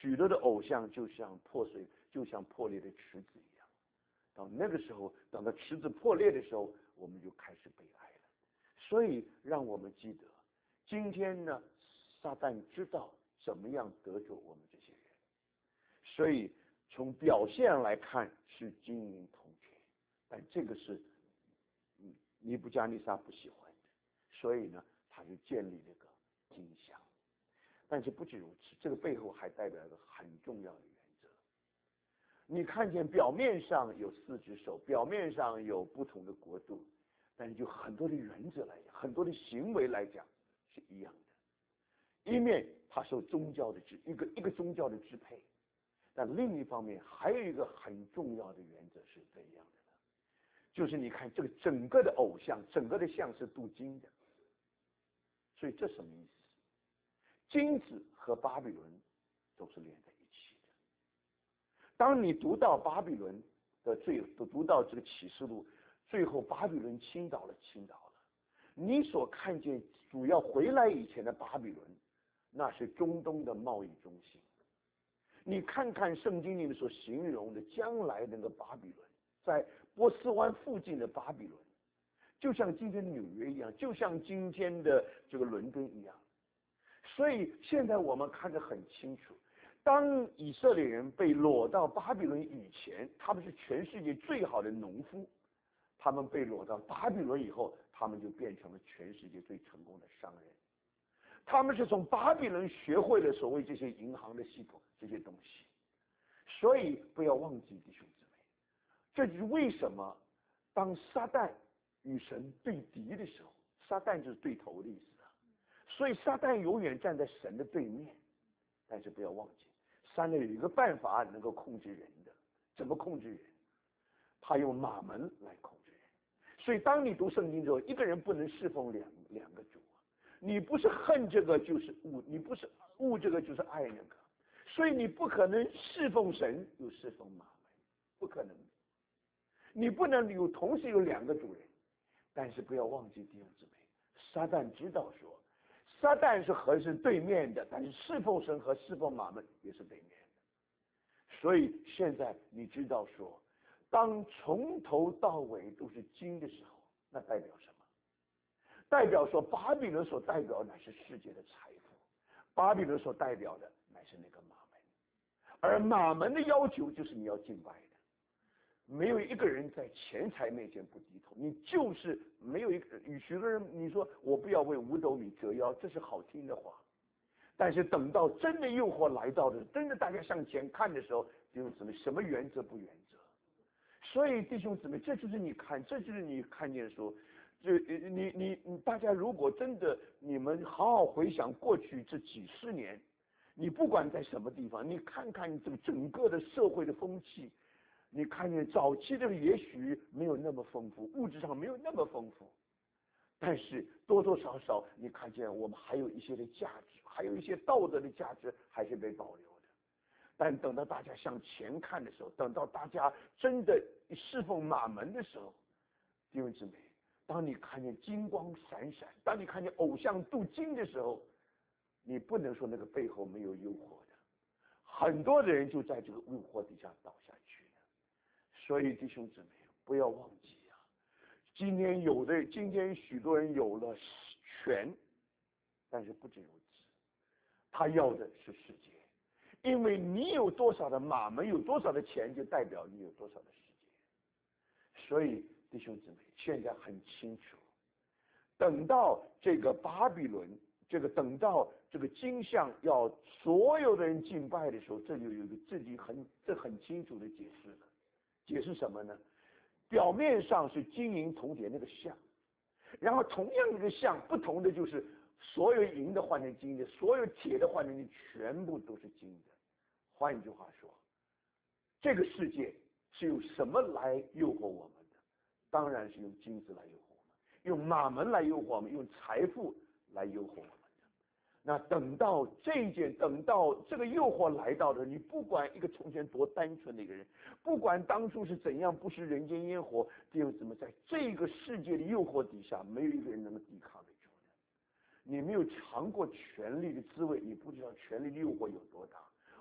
许多的偶像就像破碎，就像破裂的池子一样。到那个时候，等到池子破裂的时候，我们就开始悲哀了。所以，让我们记得，今天呢，撒旦知道怎么样得着我们这些人。所以，从表现来看是金银铜铁，但这个是，嗯，尼布加尼撒不喜欢的，所以呢，他就建立这个金像。但是不仅如此，这个背后还代表一个很重要的原则。你看见表面上有四只手，表面上有不同的国度，但是就很多的原则来讲，很多的行为来讲是一样的。一面它受宗教的支一个一个宗教的支配，但另一方面还有一个很重要的原则是这样的呢，就是你看这个整个的偶像，整个的像是镀金的，所以这什么意思？金子和巴比伦都是连在一起的。当你读到巴比伦的最后，读到这个启示录，最后巴比伦倾倒了，倾倒了。你所看见主要回来以前的巴比伦，那是中东的贸易中心。你看看圣经里面所形容的将来那个巴比伦，在波斯湾附近的巴比伦，就像今天的纽约一样，就像今天的这个伦敦一样。所以现在我们看得很清楚，当以色列人被掳到巴比伦以前，他们是全世界最好的农夫；他们被掳到巴比伦以后，他们就变成了全世界最成功的商人。他们是从巴比伦学会了所谓这些银行的系统这些东西。所以不要忘记，弟兄姊妹，这就是为什么当撒旦与神对敌的时候，撒旦就是对头的意思。所以撒旦永远站在神的对面，但是不要忘记，撒旦有一个办法能够控制人的，怎么控制人？他用马门来控制人。所以当你读圣经之后，一个人不能侍奉两两个主，你不是恨这个就是恶，你不是恶这个就是爱那个，所以你不可能侍奉神又侍奉马门，不可能。你不能有同时有两个主人，但是不要忘记弟兄姊妹，撒旦知道说。撒旦是和是对面的，但是侍奉神和侍奉马门也是对面的。所以现在你知道说，当从头到尾都是金的时候，那代表什么？代表说巴比伦所代表的乃是世界的财富，巴比伦所代表的乃是那个马门，而马门的要求就是你要敬拜的。没有一个人在钱财面前不低头，你就是没有一个。与许多人你说我不要为五斗米折腰，这是好听的话，但是等到真的诱惑来到的，真的大家向前看的时候，弟兄姊妹，什么原则不原则？所以弟兄姊妹，这就是你看，这就是你看见说，这你你你大家如果真的你们好好回想过去这几十年，你不管在什么地方，你看看这个整个的社会的风气。你看见早期的也许没有那么丰富，物质上没有那么丰富，但是多多少少你看见我们还有一些的价值，还有一些道德的价值还是被保留的。但等到大家向前看的时候，等到大家真的侍奉马门的时候，弟兄姊妹，当你看见金光闪闪，当你看见偶像镀金的时候，你不能说那个背后没有诱惑的，很多的人就在这个诱惑底下倒下去了。所以弟兄姊妹，不要忘记啊！今天有的，今天许多人有了权，但是不仅如此，他要的是世界，因为你有多少的马门，有多少的钱，就代表你有多少的世界。所以弟兄姊妹，现在很清楚，等到这个巴比伦，这个等到这个金像要所有的人敬拜的时候，这就有一个自己很这很清楚的解释了。解释什么呢？表面上是金银铜铁那个像，然后同样一个像，不同的就是所有银的换成金的，所有铁的换成金，全部都是金的。换一句话说，这个世界是用什么来诱惑我们的？当然是用金子来诱惑我们，用马门来诱惑我们，用财富来诱惑我们。那等到这一件，等到这个诱惑来到的，你不管一个从前多单纯的一个人，不管当初是怎样不食人间烟火，弟兄姊妹，在这个世界的诱惑底下，没有一个人能够抵抗得住的。你没有尝过权力的滋味，你不知道权力的诱惑有多大。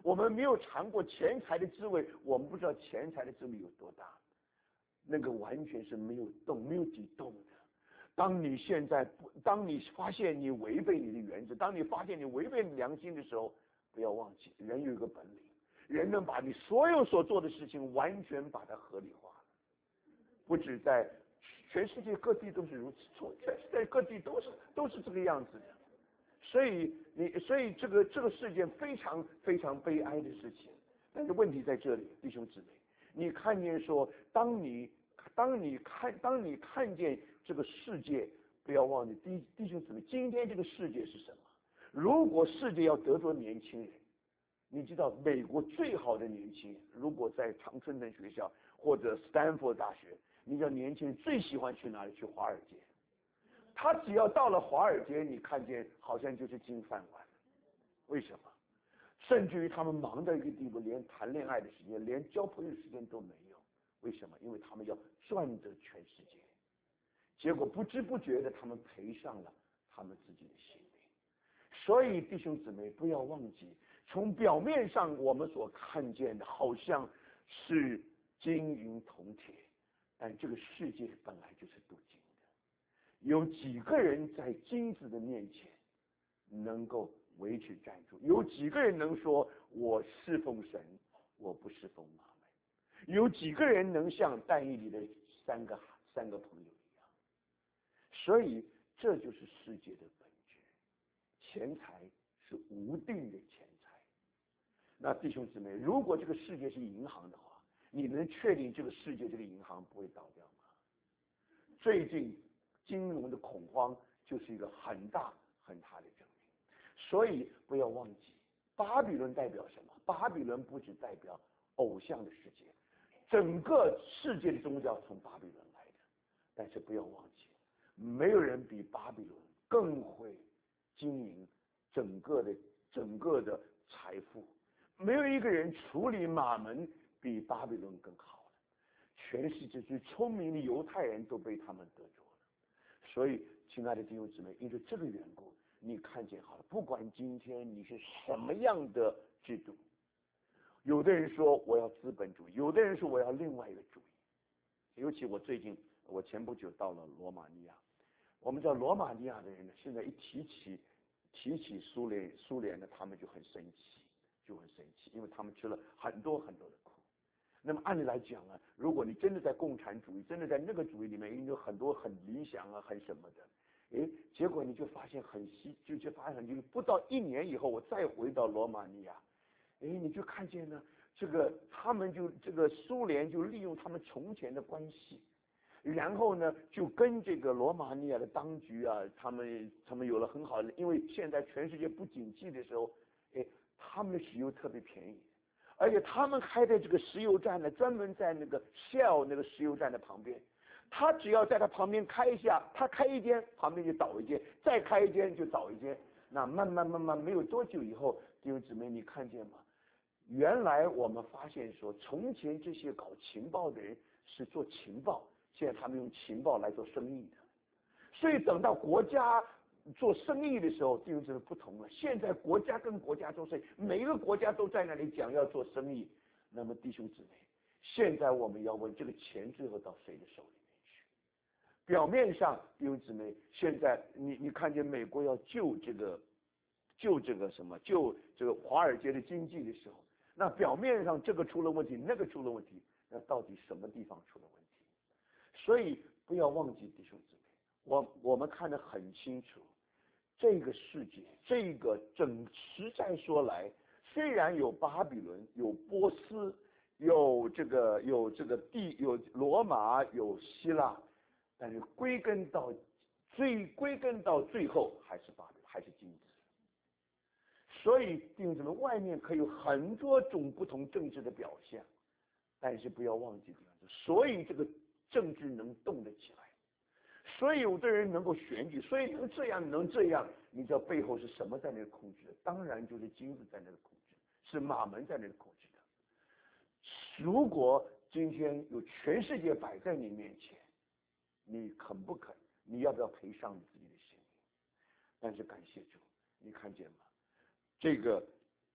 我们没有尝过钱财的滋味，我们不知道钱财的滋味有多大。那个完全是没有动、没有底动的。当你现在不，当你发现你违背你的原则，当你发现你违背良心的时候，不要忘记，人有一个本领，人能把你所有所做的事情完全把它合理化了。不止在全世界各地都是如此，全世界各地都是都是这个样子的。所以你，所以这个这个事件非常非常悲哀的事情。但是问题在这里，弟兄姊妹，你看见说，当你当你看当你看见这个世界，不要忘记，弟弟兄姊妹，今天这个世界是什么？如果世界要得着年轻人，你知道美国最好的年轻人，如果在常春藤学校或者斯坦福大学，你知道年轻人最喜欢去哪里？去华尔街。他只要到了华尔街，你看见好像就是金饭碗。为什么？甚至于他们忙到一个地步，连谈恋爱的时间，连交朋友的时间都没有。为什么？因为他们要赚得全世界，结果不知不觉的他们赔上了他们自己的性命。所以弟兄姊妹，不要忘记，从表面上我们所看见的好像是金银铜铁，但这个世界本来就是镀金的。有几个人在金子的面前能够维持站住？有几个人能说我侍奉神，我不侍奉马门？有几个人能像但以理的三个三个朋友一样？所以这就是世界的本质。钱财是无定的钱财。那弟兄姊妹，如果这个世界是银行的话，你能确定这个世界这个银行不会倒掉吗？最近金融的恐慌就是一个很大很大的证明。所以不要忘记，巴比伦代表什么？巴比伦不只代表偶像的世界，整个世界的宗教从巴比伦来的。但是不要忘记，没有人比巴比伦更会经营整个的整个的财富，没有一个人处理马门比巴比伦更好了。全世界最聪明的犹太人都被他们得着了。所以亲爱的弟兄姊妹，因为这个缘故，你看见好了，不管今天你是什么样的制度，有的人说我要资本主义，有的人说我要另外一个主义。尤其我最近我前不久到了罗马尼亚，我们知道罗马尼亚的人呢，现在一提起提起苏联苏联呢，他们就很生气，就很生气，因为他们吃了很多很多的苦。那么按理来讲啊，如果你真的在共产主义，真的在那个主义里面，一定有很多很理想啊，很什么的。哎，结果你就发现很稀，就就发现就是不到一年以后，我再回到罗马尼亚，哎，你就看见呢，这个他们就这个苏联就利用他们从前的关系，然后呢就跟这个罗马尼亚的当局啊，他们他们有了很好的，因为现在全世界不景气的时候，哎，他们的石油特别便宜。而且他们开的这个石油站呢，专门在那个 Shell 那个石油站的旁边，他只要在他旁边开一下，他开一间，旁边就倒一间，再开一间就倒一间。那慢慢慢慢没有多久以后，弟兄姊妹，你看见吗？原来我们发现说，从前这些搞情报的人是做情报，现在他们用情报来做生意的。所以等到国家做生意的时候，弟兄姊妹不同了。现在国家跟国家做生意，每一个国家都在那里讲要做生意。那么弟兄姊妹，现在我们要问，这个钱最后到谁的手里面去？表面上，弟兄姊妹，现在你你看见美国要救这个救这个什么救这个华尔街的经济的时候，那表面上这个出了问题，那个出了问题，那到底什么地方出了问题？所以不要忘记，弟兄姊妹，我我们看得很清楚。这个世界，这个整实在说来，虽然有巴比伦，有波斯，有这个有这个地，有罗马，有希腊，但是归根到最归根到最后还是巴比伦，还是金子。所以弟兄姊妹，外面可以有很多种不同政治的表现，但是不要忘记，所以这个政治能动得起来。所以有的人能够选举，所以能这样能这样，你知道背后是什么在那里控制的？当然就是金子在那里控制，是马门在那里控制的。如果今天有全世界摆在你面前，你肯不肯？你要不要赔上你自己的性命？但是感谢主，你看见吗？这个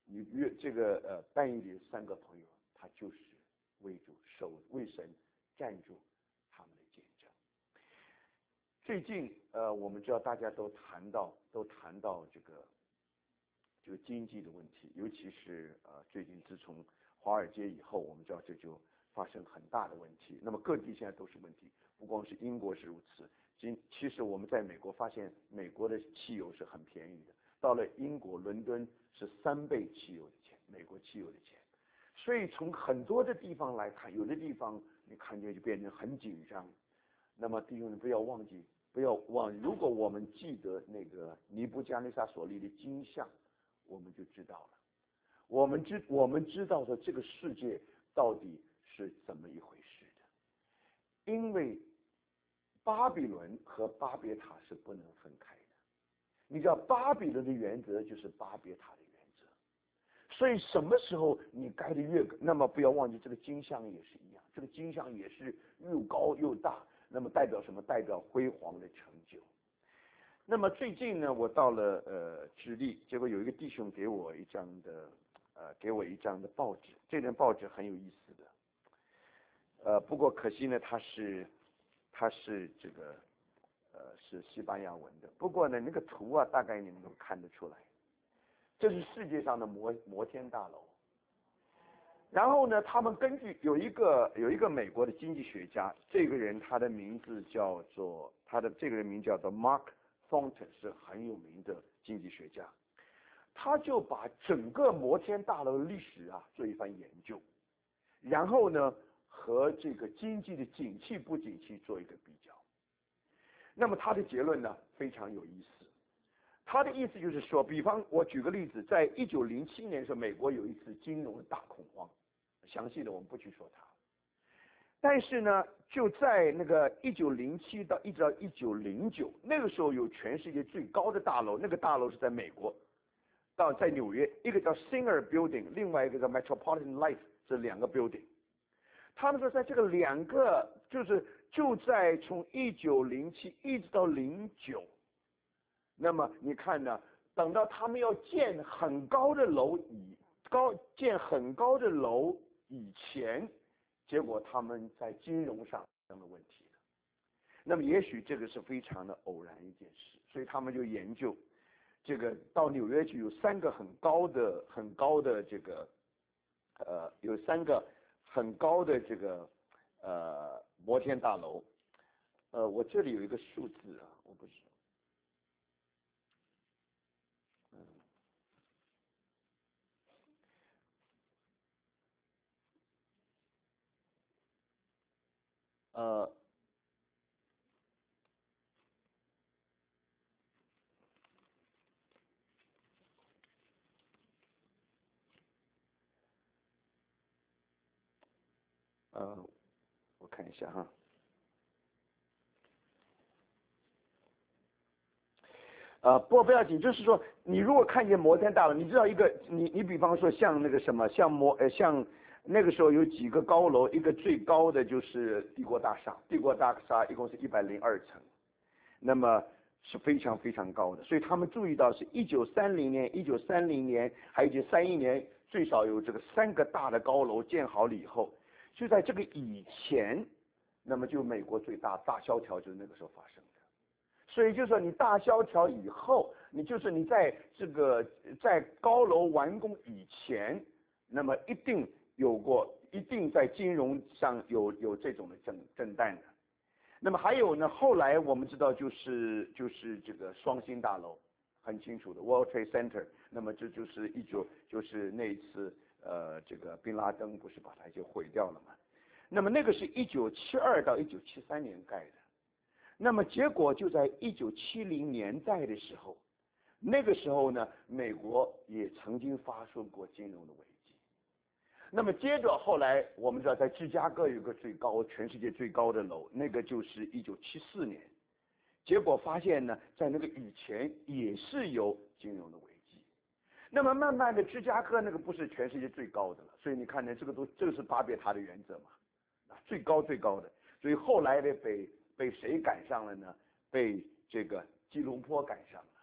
你约这个呃但以理三个朋友，他就是为主守为神站住他们的见证。最近呃我们知道大家都谈到都谈到这个这个经济的问题，尤其是呃最近自从华尔街以后，我们知道这就发生很大的问题。那么各地现在都是问题，不光是英国是如此。今其实我们在美国发现，美国的汽油是很便宜的，到了英国伦敦是三倍汽油的钱，美国汽油的钱。所以从很多的地方来看，有的地方你看见就变成很紧张。那么弟兄们不要忘记，不要忘，如果我们记得那个尼布加尼撒所立的金像，我们就知道了。我们知我们知道说这个世界到底是怎么一回事的，因为巴比伦和巴别塔是不能分开的。你知道巴比伦的原则就是巴别塔的原则，所以什么时候你盖的越那么不要忘记这个金像也是一样，这个金像也是又高又大，那么代表什么？代表辉煌的成就。那么最近呢，我到了呃智利，结果有一个弟兄给我一张的呃给我一张的报纸，这张报纸很有意思的，呃不过可惜呢，它是它是这个呃是西班牙文的，不过呢那个图啊大概你们都看得出来，这是世界上的摩摩天大楼。然后呢，他们根据有一个有一个美国的经济学家，这个人他的名字叫做他的这个人名叫做 Mark Thornton， 是很有名的经济学家，他就把整个摩天大楼的历史啊做一番研究，然后呢和这个经济的景气不景气做一个比较。那么他的结论呢非常有意思，他的意思就是说，比方我举个例子，在一九零七年的时候，美国有一次金融的大恐慌，详细的我们不去说它。但是呢，就在那个一九零七到一直到一九零九，那个时候有全世界最高的大楼，那个大楼是在美国，到在纽约，一个叫 Singer Building， 另外一个叫 Metropolitan Life， 这两个 building。他们说，在这个两个就是就在从一九零七一直到零九，那么你看呢，等到他们要建很高的楼以高建很高的楼以前。结果他们在金融上出现了问题了，那么也许这个是非常的偶然一件事，所以他们就研究这个到纽约去有三个很高的很高的这个呃有三个很高的这个呃摩天大楼，呃我这里有一个数字啊，我不知道，嗯。呃，呃，我看一下哈。呃，不过不要紧，就是说，你如果看见摩天大楼，你知道一个，你你比方说像那个什么，像摩呃像那个时候有几个高楼，一个最高的就是帝国大厦，帝国大厦一共是一百零二层，那么是非常非常高的，所以他们注意到是一九三零年、一九三零年还有一九三一年，最少有这个三个大的高楼建好了以后，就在这个以前，那么就美国最大大萧条就是那个时候发生的。所以就是说，你大萧条以后，你就是你在这个在高楼完工以前，那么一定有过，一定在金融上有有这种的震震荡的。那么还有呢，后来我们知道就是就是这个双星大楼，很清楚的 World Trade Center， 那么这就是一九就是那一次呃这个宾拉登不是把它就毁掉了嘛？那么那个是一九七二到一九七三年盖的。那么结果就在一九七零年代的时候，那个时候呢，美国也曾经发生过金融的危机。那么接着后来我们知道，在芝加哥有一个最高全世界最高的楼，那个就是一九七四年。结果发现呢，在那个以前也是有金融的危机。那么慢慢的，芝加哥那个不是全世界最高的了，所以你看呢，这个都这个是巴别塔的原则嘛，啊，最高最高的。所以后来的被被谁赶上了呢？被这个吉隆坡赶上了。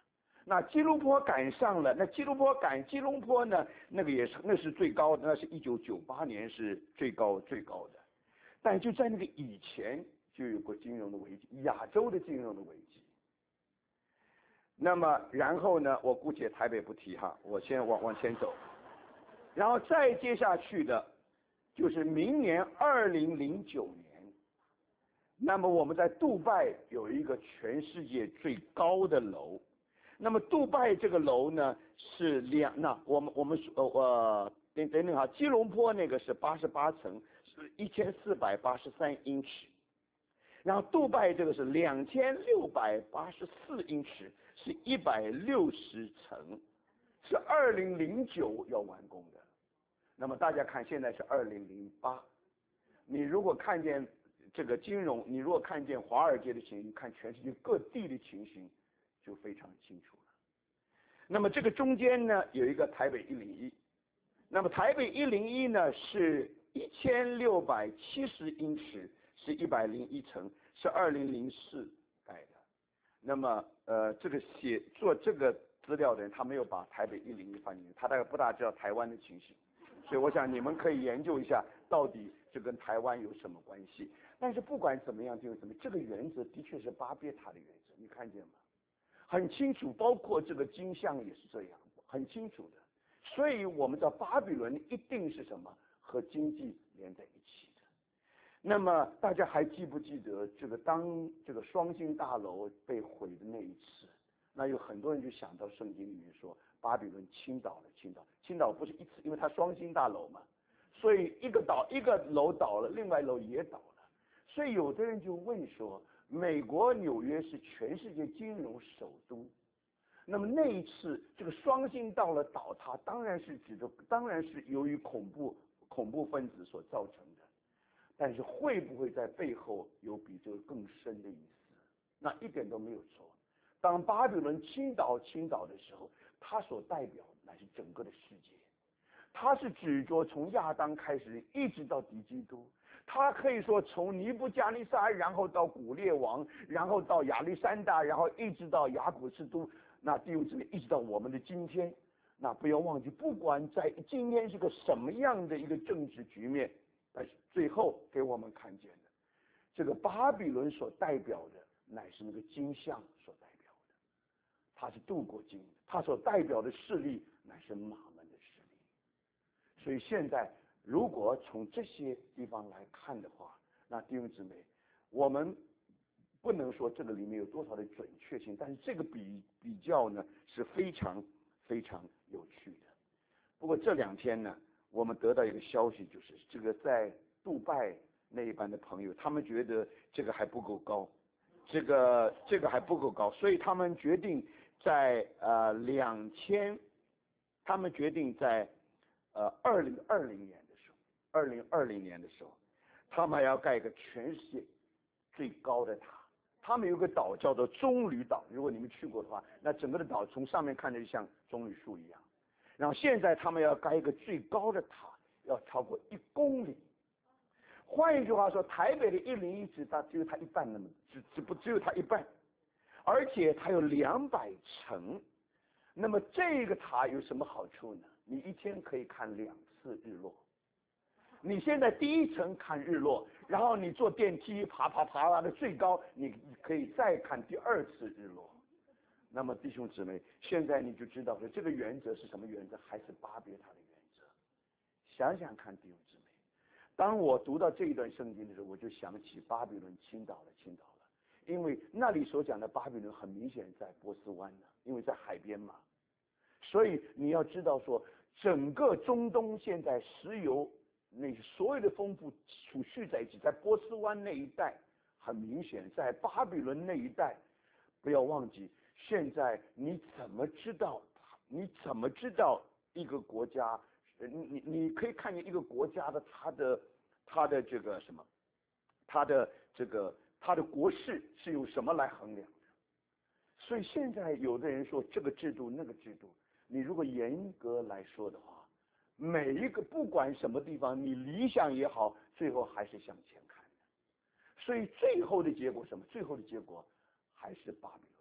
那基隆坡赶上了，那基隆坡赶基隆坡呢，那个也是那是最高的，那是一九九八年是最高最高的。但就在那个以前就有过金融的危机，亚洲的金融的危机。那么然后呢，我姑且台北不提哈，我先往往前走，然后再接下去的就是明年二零零九年。那么我们在杜拜有一个全世界最高的楼，那么杜拜这个楼呢是两，那我们我们呃呃等等等哈，基隆坡那个是八十八层，是一千四百八十三英尺，然后杜拜这个是两千六百八十四英尺，是一百六十层，是二零零九要完工的。那么大家看现在是二零零八，你如果看见这个金融，你如果看见华尔街的情形，看全世界各地的情形，就非常清楚了。那么这个中间呢，有一个台北一零一，那么台北一零一呢是一千六百七十英尺，是一百零一层，是二零零四盖的。那么呃，这个写做这个资料的人，他没有把台北一零一放进去，他大概不大知道台湾的情形。所以我想你们可以研究一下，到底这跟台湾有什么关系。但是不管怎么样，就是怎么，这个原则的确是巴别塔的原则，你看见吗？很清楚，包括这个金像也是这样，很清楚的。所以我们知道巴比伦一定是什么和经济连在一起的。那么大家还记不记得这个当这个双星大楼被毁的那一次？那有很多人就想到圣经里面说巴比伦倾倒了，倾倒，倾倒不是一次，因为它双星大楼嘛，所以一个倒一个楼倒了，另外楼也倒了。所以有的人就问说，美国纽约是全世界金融首都，那么那一次这个双星到了倒塌，当然是指的，当然是由于恐怖恐怖分子所造成的，但是会不会在背后有比这个更深的意思？那一点都没有错。当巴比伦倾倒倾倒的时候，它所代表乃是整个的世界，它是指着从亚当开始一直到敌基督，它可以说从尼布加尼撒，然后到古列王，然后到亚历山大，然后一直到雅古斯都，那弟兄姊妹一直到我们的今天。那不要忘记，不管在今天是个什么样的一个政治局面，但是最后给我们看见的这个巴比伦所代表的乃是那个金像所代表的，它是渡过金的，它所代表的势力乃是马门的势力。所以现在如果从这些地方来看的话，那弟兄姊妹，我们不能说这个里面有多少的准确性，但是这个比比较呢是非常非常有趣的。不过这两天呢，我们得到一个消息，就是这个在杜拜那一班的朋友，他们觉得这个还不够高，这个这个还不够高，所以他们决定在呃两千，他们决定在呃二零二零年的时候，二零二零年的时候，他们还要盖一个全世界最高的塔。他们有个岛叫做棕榈岛，如果你们去过的话，那整个的岛从上面看着就像棕榈树一样。然后现在他们要盖一个最高的塔，要超过一公里。换一句话说，台北的一零一只它只有它一半那么，只只不只有它一半，而且它有两百层。那么这个塔有什么好处呢？你一天可以看两次日落。你现在第一层看日落，然后你坐电梯爬爬爬爬的最高，你可以再看第二次日落。那么弟兄姊妹，现在你就知道了这个原则是什么原则，还是巴别塔的原则。想想看，弟兄姊妹，当我读到这一段圣经的时候，我就想起巴比伦倾倒了，倾倒了。因为那里所讲的巴比伦很明显在波斯湾呢，因为在海边嘛。所以你要知道说，整个中东现在石油那所有的丰富储蓄在一起，在波斯湾那一带，很明显在巴比伦那一带。不要忘记，现在你怎么知道？你怎么知道一个国家？你你你可以看见一个国家的它的它的这个什么，它的这个它的国势是用什么来衡量的？所以现在有的人说这个制度那个制度，你如果严格来说的话，每一个不管什么地方，你理想也好，最后还是向前看的。所以最后的结果什么？最后的结果还是巴比伦。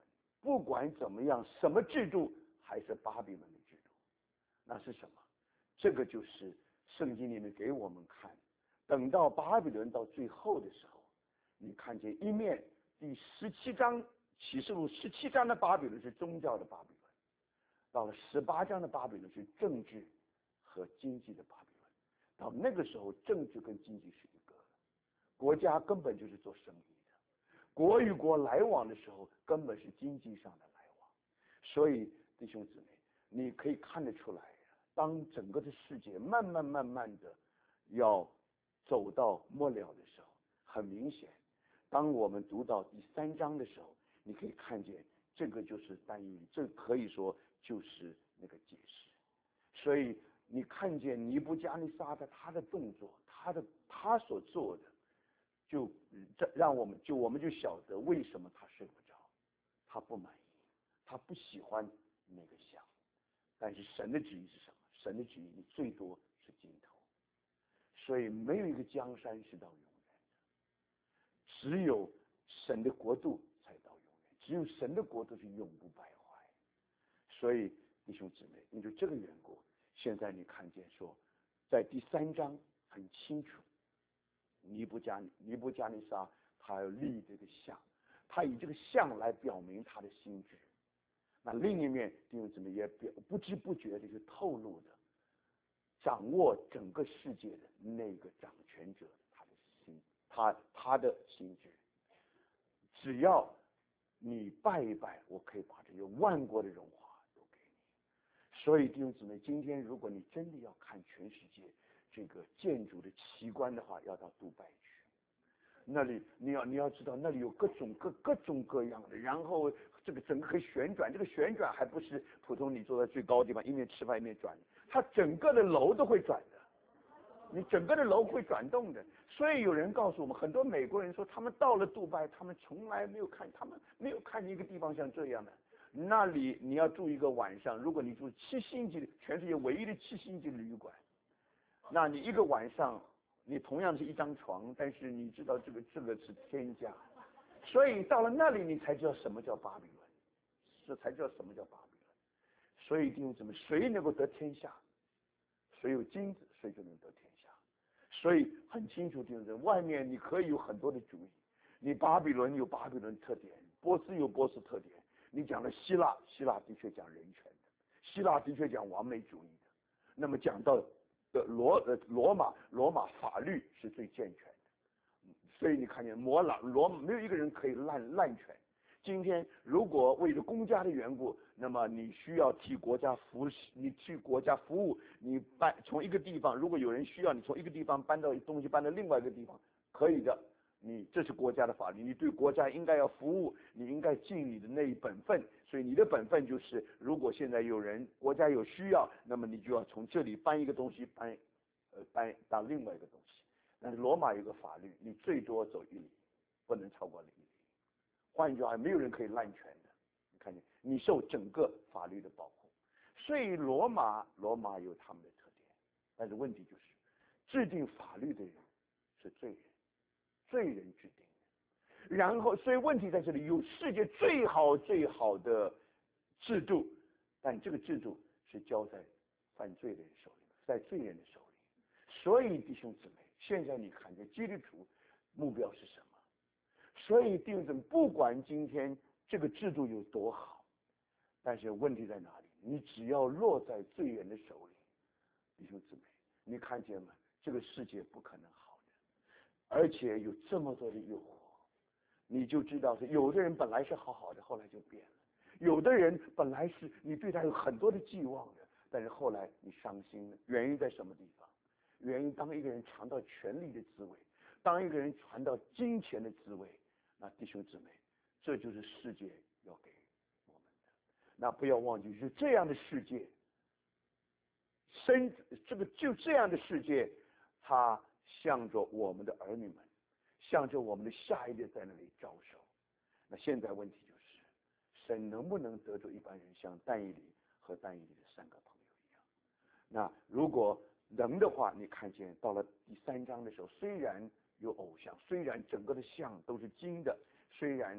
不管怎么样，什么制度还是巴比伦的制度。那是什么？这个就是圣经里面给我们看，等到巴比伦到最后的时候，你看见一面第十七章启示录十七章的巴比伦是宗教的巴比伦，到了十八章的巴比伦是政治和经济的巴比伦。到那个时候，政治跟经济是一个的，国家根本就是做生意的，国与国来往的时候根本是经济上的来往。所以弟兄姊妹，你可以看得出来，当整个的世界慢慢慢慢的要走到末了的时候，很明显，当我们读到第三章的时候，你可以看见这个就是但以理，这可以说就是那个解释。所以你看见尼布加尼撒的他的动作，他的他所做的，就这让我们就我们就晓得为什么他睡不着，他不满意，他不喜欢那个像。但是神的旨意是什么？神的旨意你最多是尽头，所以没有一个江山是到永远的，只有神的国度才到永远，只有神的国度是永不败坏。所以弟兄姊妹，因为这个缘故，现在你看见说，在第三章很清楚，尼布加尼布加尼撒他要立这个像，他以这个像来表明他的心志。那另一面弟兄姊妹也表不知不觉的就透露的，掌握整个世界的那个掌权者他的心，他他的心志。只要你拜一拜，我可以把这些万国的荣华都给你。所以弟兄姊妹，今天如果你真的要看全世界这个建筑的奇观的话，要到杜拜去。那里你要你要知道，那里有各种各各种各样的，然后这个整个可以旋转，这个旋转还不是普通你坐在最高的地方一面吃饭一面转，它整个的楼都会转的，你整个的楼会转动的。所以有人告诉我们，很多美国人说他们到了杜拜，他们从来没有看，他们没有看见一个地方像这样的。那里你要住一个晚上，如果你住七星级，全世界唯一的七星级旅馆，那你一个晚上你同样是一张床，但是你知道这个这个是天价。所以到了那里你才知道什么叫巴比伦，这才知道什么叫巴比伦。所以弟兄姊妹，谁能够得天下，谁有金子谁就能得天下。所以很清楚弟兄姊妹，外面你可以有很多的主意，你巴比伦有巴比伦特点，波斯有波斯特点，你讲了希腊，希腊的确讲人权的，希腊的确讲完美主义的，那么讲到的罗呃罗马罗马法律是最健全的。所以你看见摩拉罗马没有一个人可以滥滥权。今天如果为了公家的缘故，那么你需要替国家服你替国家服务，你搬从一个地方，如果有人需要你从一个地方搬到东西搬到另外一个地方，可以的，你这是国家的法律，你对国家应该要服务，你应该尽你的那一本分。所以你的本分就是，如果现在有人国家有需要，那么你就要从这里搬一个东西搬呃搬到另外一个东西。但是罗马有个法律，你最多走一里，不能超过一里。换句话，没有人可以滥权的。你看见，你受整个法律的保护。所以罗马罗马有他们的特点，但是问题就是，制定法律的人是罪人，罪人制定的。然后，所以问题在这里，有世界最好最好的制度，但这个制度是交在犯罪的人手里，在罪人的手里。所以弟兄姊妹，现在你看见基督徒目标是什么？所以弟兄姊妹，不管今天这个制度有多好，但是问题在哪里？你只要落在罪人的手里，弟兄姊妹，你看见吗？这个世界不可能好的，而且有这么多的诱惑，你就知道是有的人本来是好好的，后来就变了；有的人本来是你对他有很多的寄望的，但是后来你伤心了。原因在什么地方？原因当一个人尝到权力的滋味，当一个人尝到金钱的滋味，那弟兄姊妹，这就是世界要给我们的。那不要忘记，是这样的世界，生这个就这样的世界，它向着我们的儿女们，向着我们的下一代在那里招手。那现在问题就是，神能不能得着一般人像但以理和但以理的三个朋友一样？那如果能的话，你看见到了第三章的时候，虽然有偶像，虽然整个的像都是金的，虽然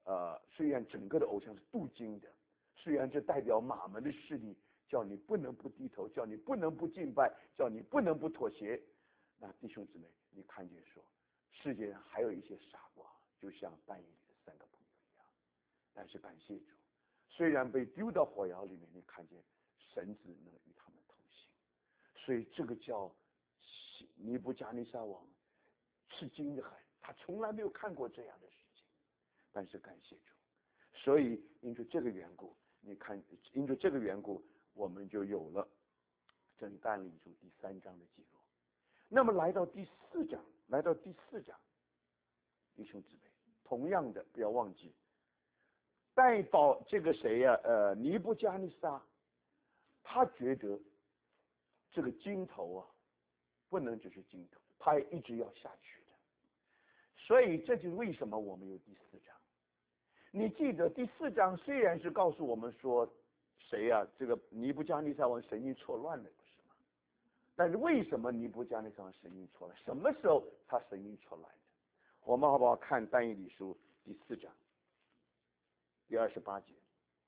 呃，虽然整个的偶像是镀金的，虽然这代表马门的势力，叫你不能不低头，叫你不能不敬拜，叫你不能不妥协。那弟兄姊妹，你看见说，世界上还有一些傻瓜，就像但以理的三个朋友一样。但是感谢主，虽然被丢到火窑里面，你看见神只能与他们同行。所以这个叫尼布加尼撒王吃惊的很，他从来没有看过这样的事情。但是感谢主，所以因着这个缘故，你看，因着这个缘故，我们就有了整但以理书第三章的记录。那么来到第四章，来到第四章，弟兄姊妹，同样的不要忘记，代保这个谁呀、啊？呃，尼布加尼撒，他觉得这个金头啊，不能只是金头，他也一直要下去的。所以这就是为什么我们有第四章。你记得第四章虽然是告诉我们说谁呀、啊？这个尼布加尼撒王神经错乱了，不是吗？但是为什么尼布加尼撒王神经错乱？什么时候他神经错乱的？我们好不好看但以理书第四章第二十八节？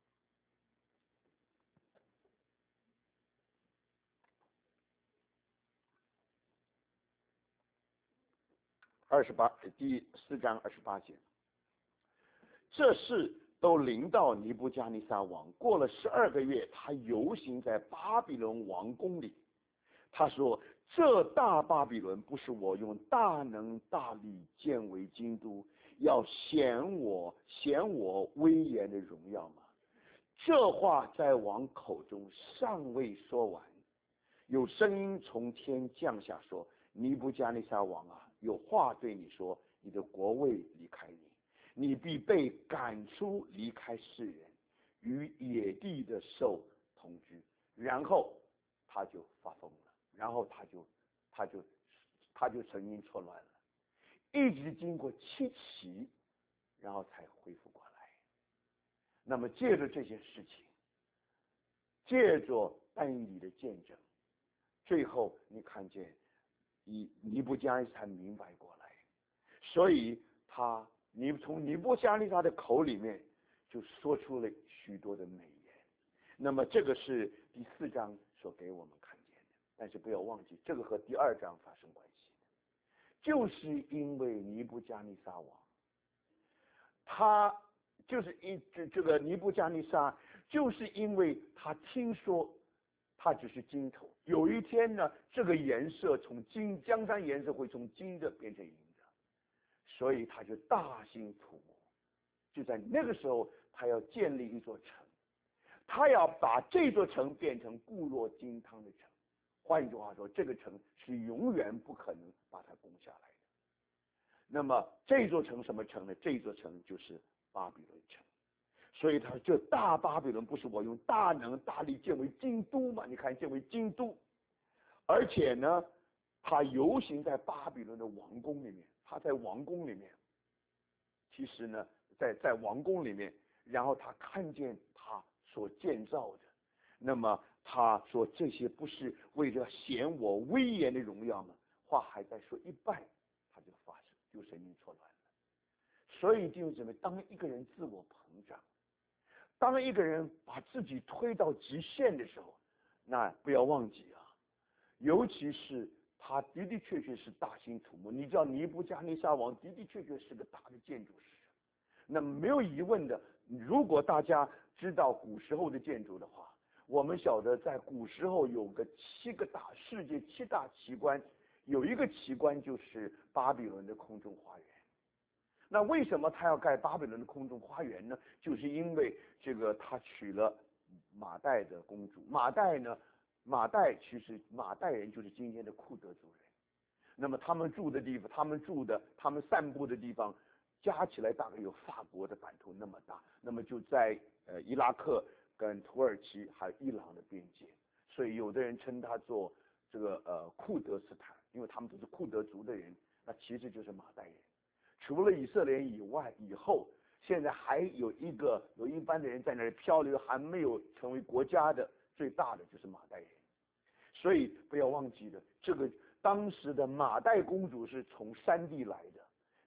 二十八第四章二十八节，这事都临到尼布加尼撒王。过了十二个月，他游行在巴比伦王宫里。他说：“这大巴比伦不是我用大能大力建为京都，要显我显我威严的荣耀吗？”这话在王口中尚未说完，有声音从天降下说：“尼布加尼撒王啊，有话对你说，你的国位离开你，你必被赶出，离开世人，与野地的兽同居。”然后他就发疯了，然后他就他就他就神经错乱了，一直经过七期，然后才恢复过来。那么借着这些事情，借着但以理的见证，最后你看见以尼布加尼撒才明白过来，所以他你从尼布加尼撒的口里面就说出了许多的美言。那么这个是第四章所给我们看见的，但是不要忘记，这个和第二章发生关系的，就是因为尼布加尼撒王，他就是一这这个尼布加尼撒，就是因为他听说它只是金头，有一天呢，这个颜色从金江山颜色会从金的变成银的，所以他就大兴土木。就在那个时候，他要建立一座城，他要把这座城变成固若金汤的城。换句话说，这个城是永远不可能把它攻下来的。那么这座城什么城呢？这座城就是巴比伦城。所以他说，这大巴比伦不是我用大能大力建为京都嘛？你看，建为京都，而且呢，他游行在巴比伦的王宫里面，他在王宫里面，其实呢，在在王宫里面，然后他看见他所建造的，那么他说这些不是为了显我威严的荣耀吗？话还在说一半，他就发生就神经错乱了。所以弟兄姊妹，当一个人自我膨胀，当一个人把自己推到极限的时候，那不要忘记啊，尤其是他的的确确是大兴土木。你知道尼布加尼撒王的的确确是个大的建筑师，那么没有疑问的，如果大家知道古时候的建筑的话，我们晓得在古时候有个七个大世界七大奇观，有一个奇观就是巴比伦的空中花园。那为什么他要盖巴比伦的空中花园呢？就是因为这个他娶了马代的公主。马代呢，马代其实马代人就是今天的库德族人。那么他们住的地方，他们住的，他们散步的地方，加起来大概有法国的版图那么大。那么就在呃伊拉克跟土耳其还有伊朗的边界，所以有的人称他做这个呃库德斯坦，因为他们都是库德族的人，那其实就是马代人。除了以色列人以外，以后现在还有一个有一般的人在那里漂流，还没有成为国家的，最大的就是马代人。所以不要忘记了，这个当时的马代公主是从山地来的，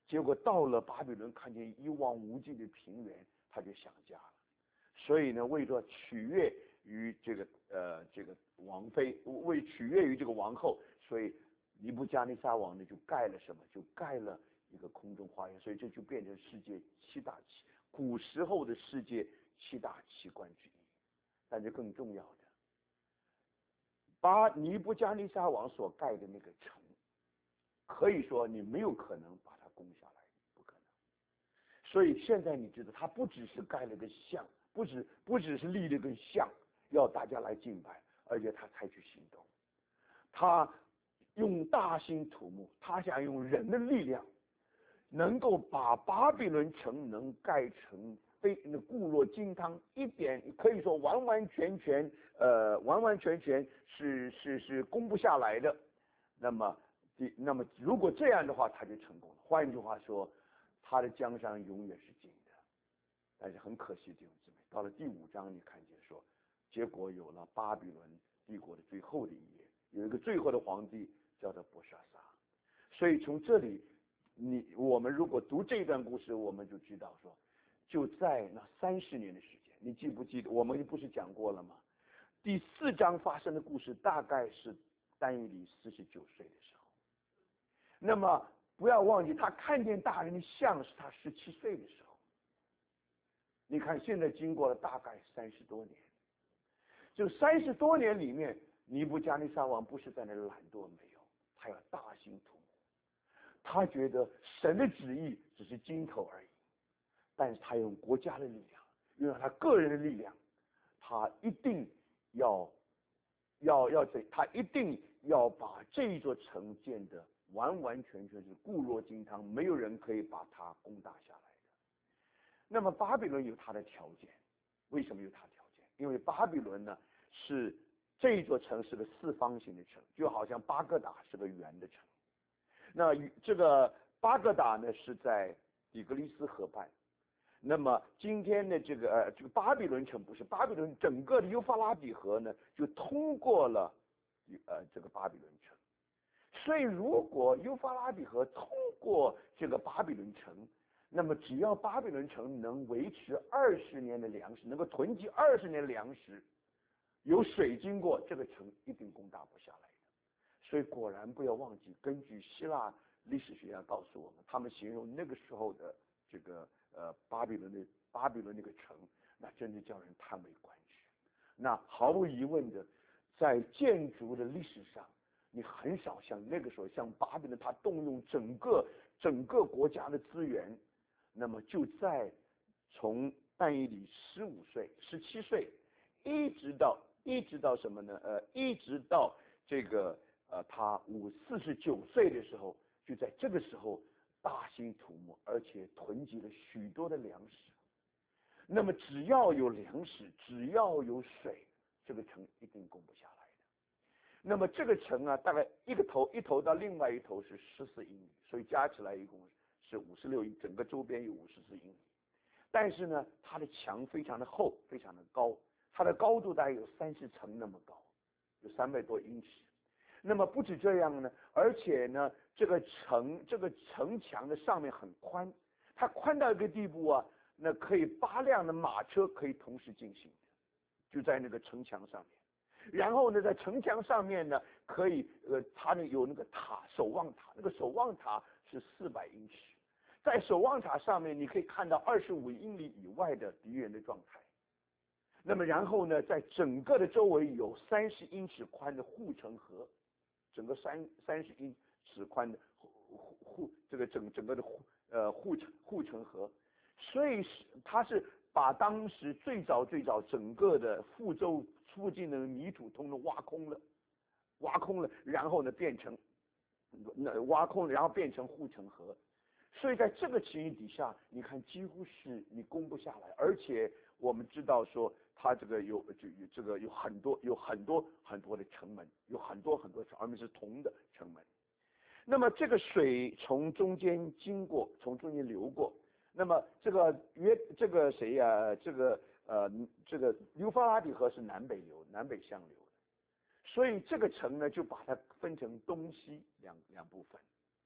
结果到了巴比伦，看见一望无际的平原，他就想家了。所以呢，为了取悦于这个呃这个王妃，为取悦于这个王后，所以尼布加尼撒王呢就盖了什么？就盖了一个空中花园。所以这就变成世界七大奇，古时候的世界七大奇观之一。但是更重要的，巴尼布加尼撒王所盖的那个城，可以说你没有可能把它攻下来，不可能。所以现在你知道，他不只是盖了个像，不止不只是立了个像，要大家来敬拜，而且他采取行动，他用大兴土木，他想用人的力量，能够把巴比伦城能盖成非那固若金汤，一点可以说完完全全呃完完全全是是是攻不下来的。那么那么如果这样的话，他就成功了。换一句话说，他的江山永远是金的。但是很可惜，弟兄姊妹，到了第五章，你看见说，结果有了巴比伦帝国的最后的一页，有一个最后的皇帝叫做伯沙撒。所以从这里，你我们如果读这段故事，我们就知道说，就在那三十年的时间，你记不记得？我们不是讲过了吗？第四章发生的故事大概是但以理四十九岁的时候。那么不要忘记，他看见大人的像是他十七岁的时候。你看，现在经过了大概三十多年，这三十多年里面，尼布加尼撒王不是在那懒惰，没有，他要大兴土木。他觉得神的旨意只是经头而已，但是他用国家的力量，用他个人的力量，他一定要要要这，他一定要把这一座城建得完完全全是固若金汤，没有人可以把它攻打下来。那么巴比伦有它的条件，为什么有它的条件？因为巴比伦呢是这一座城是个四方形的城，就好像巴格达是个圆的城。那这个巴格达呢是在底格里斯河畔。那么今天的这个呃这个巴比伦城不是，巴比伦整个的幼发拉底河呢就通过了呃这个巴比伦城。所以如果幼发拉底河通过这个巴比伦城，那么只要巴比伦城能维持二十年的粮食，能够囤积二十年的粮食，有水经过，这个城一定攻打不下来的。所以果然不要忘记，根据希腊历史学家告诉我们，他们形容那个时候的这个呃巴比伦的巴比伦那个城，那真的叫人叹为观止。那毫无疑问的，在建筑的历史上，你很少像那个时候像巴比伦，他动用整个整个国家的资源。那么就在从但以理十五岁、十七岁，一直到一直到什么呢？呃，一直到这个呃他五四十九岁的时候，就在这个时候大兴土木，而且囤积了许多的粮食。那么只要有粮食，只要有水，这个城一定攻不下来的。那么这个城啊，大概一个头一头到另外一头是十四英里，所以加起来一共是五十六英里，整个周边有五十四英里。但是呢，它的墙非常的厚，非常的高，它的高度大概有三十层那么高，有三百多英尺。那么不止这样呢，而且呢，这个城这个城墙的上面很宽，它宽到一个地步啊，那可以八辆的马车可以同时进行的，就在那个城墙上面。然后呢，在城墙上面呢，可以呃，它呢有那个塔，守望塔，那个守望塔是四百英尺。在守望塔上面，你可以看到二十五英里以外的敌人的状态。那么然后呢，在整个的周围有三十英尺宽的护城河，整个三三十英尺宽的护护护这个整整个的护呃护城护城河，所以是它是把当时最早最早整个的富州附近的泥土通通挖空了，挖空了，然后呢变成那挖空了，然后变成护城河。所以在这个情形底下，你看几乎是你攻不下来，而且我们知道说它这个有这这个有很多有很多很多的城门，有很多很多城，而且是铜的城门。那么这个水从中间经过，从中间流过。那么这个约这个谁呀、啊？这个呃这个幼发拉底河是南北流，南北相流的。所以这个城呢，就把它分成东西两两部分。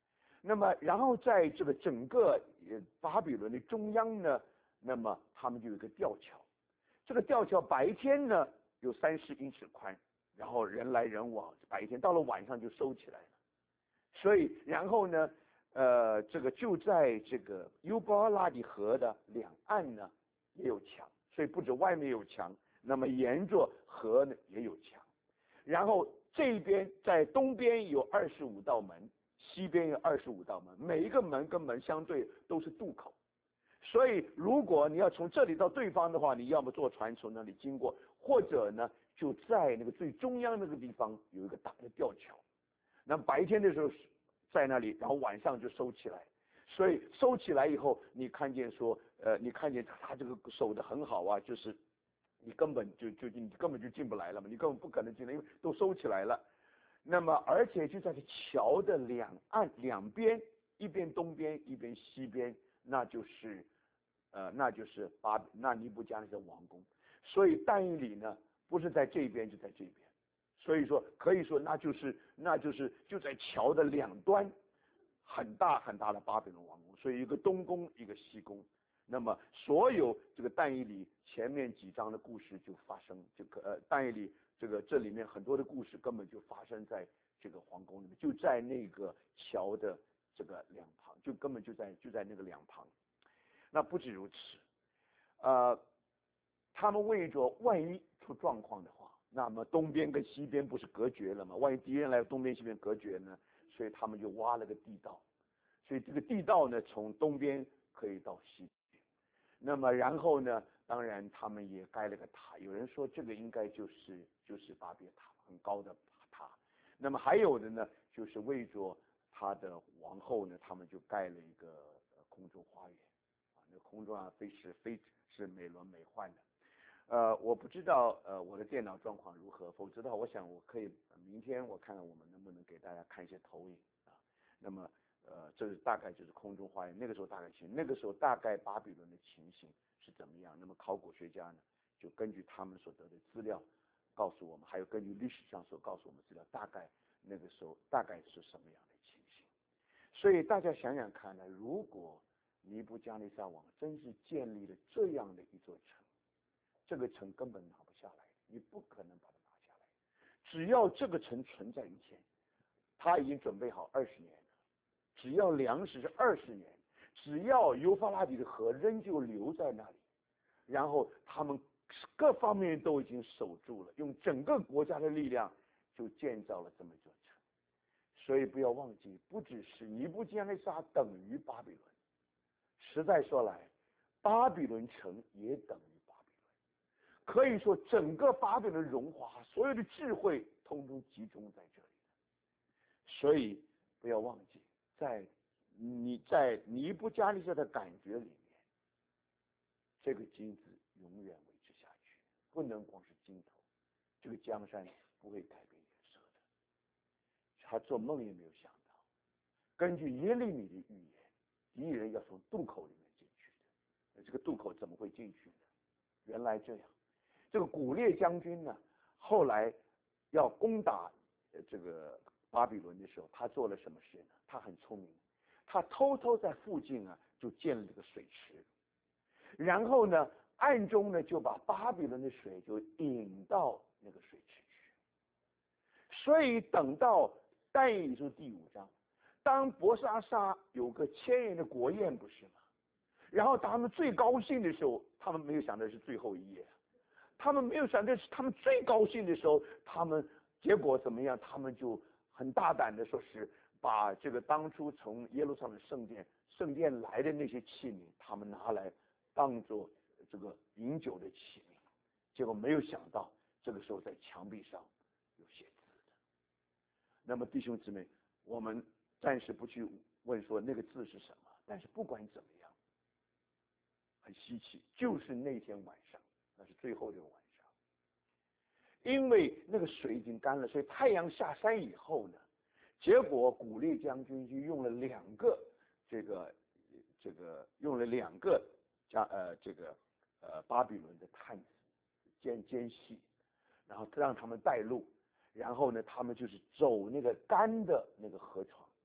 那么然后在这个整个呃巴比伦的中央呢，那么他们就有一个吊桥，这个吊桥白天呢有三十英尺宽，然后人来人往，白天到了晚上就收起来了。所以然后呢，呃，这个就在这个幼发拉底河的两岸呢也有墙，所以不止外面有墙，那么沿着河呢也有墙。然后这边在东边有二十五道门，西边有二十五道门，每一个门跟门相对都是渡口。所以如果你要从这里到对方的话，你要么坐船从那里经过，或者呢就在那个最中央那个地方有一个大的吊桥。那白天的时候在那里，然后晚上就收起来。所以收起来以后，你看见说，呃，你看见他他这个守得很好啊，就是你根本就就你根本就进不来了嘛，你根本不可能进来，因为都收起来了。那么而且就在这桥的两岸两边，一边东边一边西边，那就是呃那就是巴那尼布加尼撒王宫。所以但以理呢不是在这边就在这边，所以说可以说那就是那就是就在桥的两端很大很大的巴比伦王宫，所以一个东宫一个西宫。那么所有这个但以理前面几章的故事就发生，这个呃但以理这个这里面很多的故事根本就发生在这个皇宫里面，就在那个桥的这个两旁，就根本就在就在那个两旁。那不止如此，呃，他们为着万一出状况的话，那么东边跟西边不是隔绝了吗？万一敌人来东边西边隔绝呢？所以他们就挖了个地道，所以这个地道呢从东边可以到西边。那么然后呢，当然他们也盖了个塔，有人说这个应该就是就是巴别塔，很高的塔。那么还有的呢，就是为着他的王后呢，他们就盖了一个呃空中花园啊，那空中啊非是非是美轮美奂的。呃，我不知道呃我的电脑状况如何，否则的话，我想我可以明天我看看我们能不能给大家看一些投影啊。那么呃，这是大概就是空中花园，那个时候大概情，那个时候大概巴比伦的情形是怎么样？那么考古学家呢，就根据他们所得的资料，告诉我们，还有根据历史上所告诉我们资料，大概那个时候大概是什么样的情形？所以大家想想看呢，如果尼布加尼撒王真是建立了这样的一座城，这个城根本拿不下来，你不可能把它拿下来。只要这个城存在一天，他已经准备好二十年了。只要粮食是二十年，只要幼发拉底的河仍旧留在那里，然后他们各方面都已经守住了，用整个国家的力量就建造了这么一座城。所以不要忘记，不只是尼布加尼撒等于巴比伦，实在说来，巴比伦城也等于巴比伦。可以说，整个巴比伦荣华，所有的智慧，通通集中在这里了。所以不要忘记。在你在尼布加尼撒的感觉里面，这个金子永远维持下去，不能光是金头，这个江山不会改变颜色的。他做梦也没有想到，根据耶利米的预言，敌人要从渡口里面进去的，这个渡口怎么会进去呢？原来这样，这个古列将军呢，后来要攻打这个巴比伦的时候，他做了什么事呢？他很聪明，他偷偷在附近啊就建了这个水池，然后呢暗中呢就把巴比伦的水就引到那个水池去。所以等到但以理书第五章，当伯沙撒有个千人的国宴不是吗？然后他们最高兴的时候，他们没有想到是最后一夜，他们没有想到是他们最高兴的时候，他们结果怎么样？他们就很大胆的说是把这个当初从耶路撒冷圣殿圣殿来的那些器皿，他们拿来当做这个饮酒的器皿。结果没有想到，这个时候在墙壁上有写字的。那么弟兄姊妹，我们暂时不去问说那个字是什么，但是不管怎么样，很稀奇，就是那天晚上，那是最后的晚上，因为那个水已经干了，所以太阳下山以后呢，结果古列将军就用了两个这个这个用了两个加呃这个呃巴比伦的探子奸奸细，然后让他们带路，然后呢他们就是走那个干的那个河床，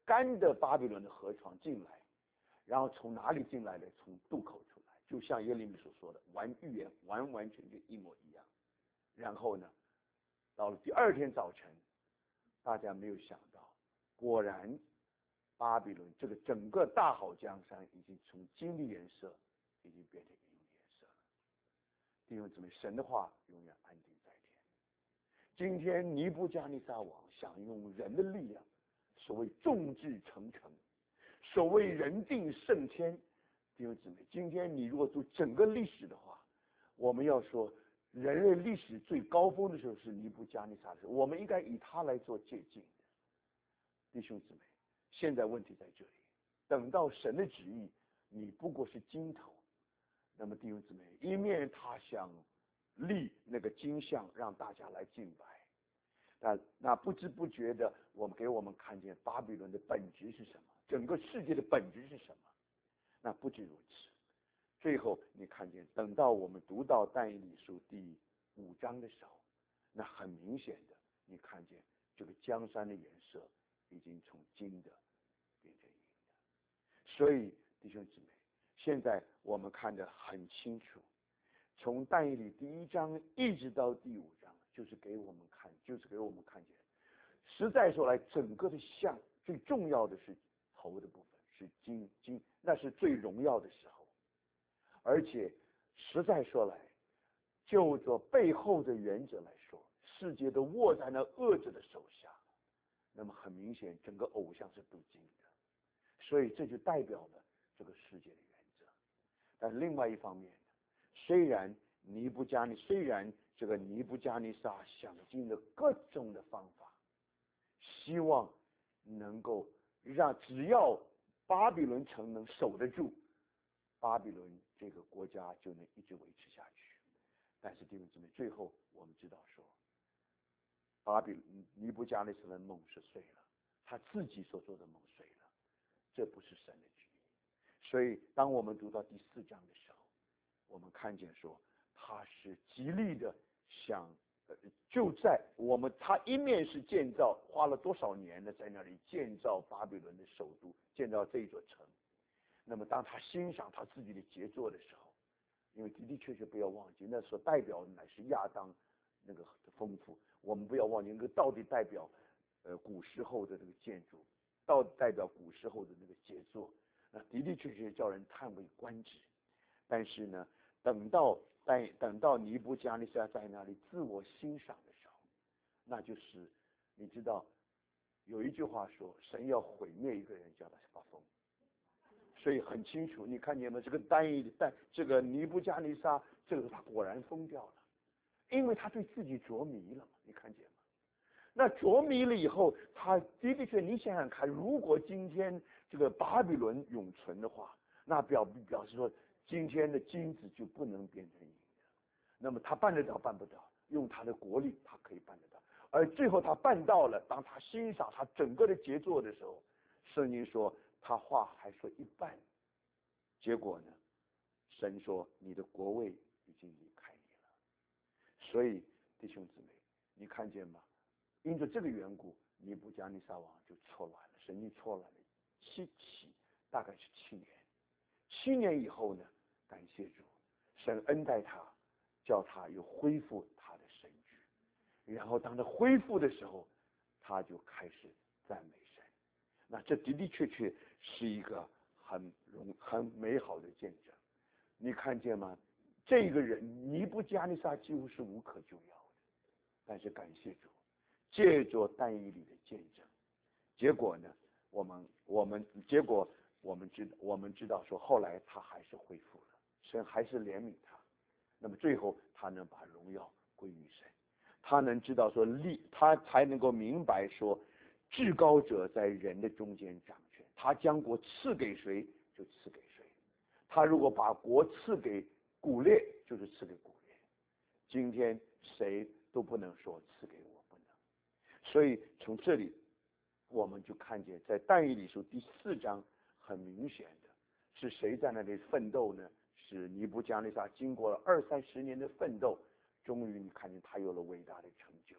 干的巴比伦的河床进来，然后从哪里进来的？从渡口出来，就像耶利米所说的，完预言完完全全一模一样。然后呢，到了第二天早晨，大家没有想到，果然巴比伦这个整个大好江山已经从金的颜色已经变成银的颜色了。弟兄姊妹，神的话永远安定在天。今天尼布加尼撒王想用人的力量，所谓众志成城，所谓人定胜天。弟兄姊妹，今天你如果读整个历史的话，我们要说人类历史最高峰的时候是尼布加尼撒的时候，我们应该以他来做借鉴的。弟兄姊妹，现在问题在这里，等到神的旨意，你不过是金头，那么弟兄姊妹，一面他想立那个金像让大家来敬拜，那那不知不觉的，我们给我们看见巴比伦的本质是什么，整个世界的本质是什么。那不止如此，最后你看见，等到我们读到但以理书第五章的时候，那很明显的，你看见这个江山的颜色已经从金的变成银的。所以弟兄姊妹，现在我们看得很清楚，从但以理第一章一直到第五章，就是给我们看，就是给我们看见，实在说来，整个的像最重要的是头的部分是金金，那是最荣耀的时候。而且实在说来，就着背后的原则来说，世界都握在那恶者的手下，那么很明显，整个偶像是镀金的，所以这就代表了这个世界的原则。但另外一方面，虽然尼布加尼虽然这个尼布加尼撒想尽了各种的方法，希望能够让只要巴比伦城能守得住，巴比伦这个国家就能一直维持下去。但是弟兄姊妹，最后我们知道说，巴比尼布加尼撒的梦是碎了，他自己所做的梦碎了，这不是神的旨意。所以当我们读到第四章的时候，我们看见说他是极力的想，呃，就在我们他一面是建造，花了多少年呢，在那里建造巴比伦的首都，建造这一座城。那么当他欣赏他自己的杰作的时候，因为的的确确不要忘记，那所代表的乃是亚当那个的丰富。我们不要忘记，那个到底代表呃古时候的这个建筑，到底代表古时候的那个杰作，那的的确确叫人叹为观止。但是呢，等到等等到尼布加尼撒在那里自我欣赏的时候，那就是你知道有一句话说，神要毁灭一个人，叫他发疯。所以很清楚，你看见吗？这个单一但这个尼布加尼撒，这个他果然疯掉了，因为他对自己着迷了嘛，你看见吗？那着迷了以后，他的的确，你想想看，如果今天这个巴比伦永存的话，那表表示说，今天的金子就不能变成银的。那么他办得到办不到？用他的国力，他可以办得到。而最后他办到了，当他欣赏他整个的杰作的时候，圣经说他话还说一半，结果呢，神说你的国位已经离开你了。所以弟兄姊妹，你看见吗？因着这个缘故，尼布加尼撒王就错乱了，神经错乱了七起，大概是七年。七年以后呢，感谢主，神恩待他，叫他又恢复他的神旨。然后当他恢复的时候，他就开始赞美神。那这的的确确是一个很荣很美好的见证。你看见吗？这个人尼布加尼撒几乎是无可救药的，但是感谢主，借着但以理的见证，结果呢，我们我们结果我们知道我们知道说，后来他还是恢复了，神还是怜悯他。那么最后他能把荣耀归于神，他能知道说力，他才能够明白说，至高者在人的中间掌权，他将国赐给谁就赐给谁。他如果把国赐给古列，就是赐给古列。今天谁都不能说赐给我不能。所以从这里我们就看见，在但以理书第四章，很明显的是谁在那里奋斗呢？是尼布加尼撒经过了二三十年的奋斗，终于你看见他有了伟大的成就。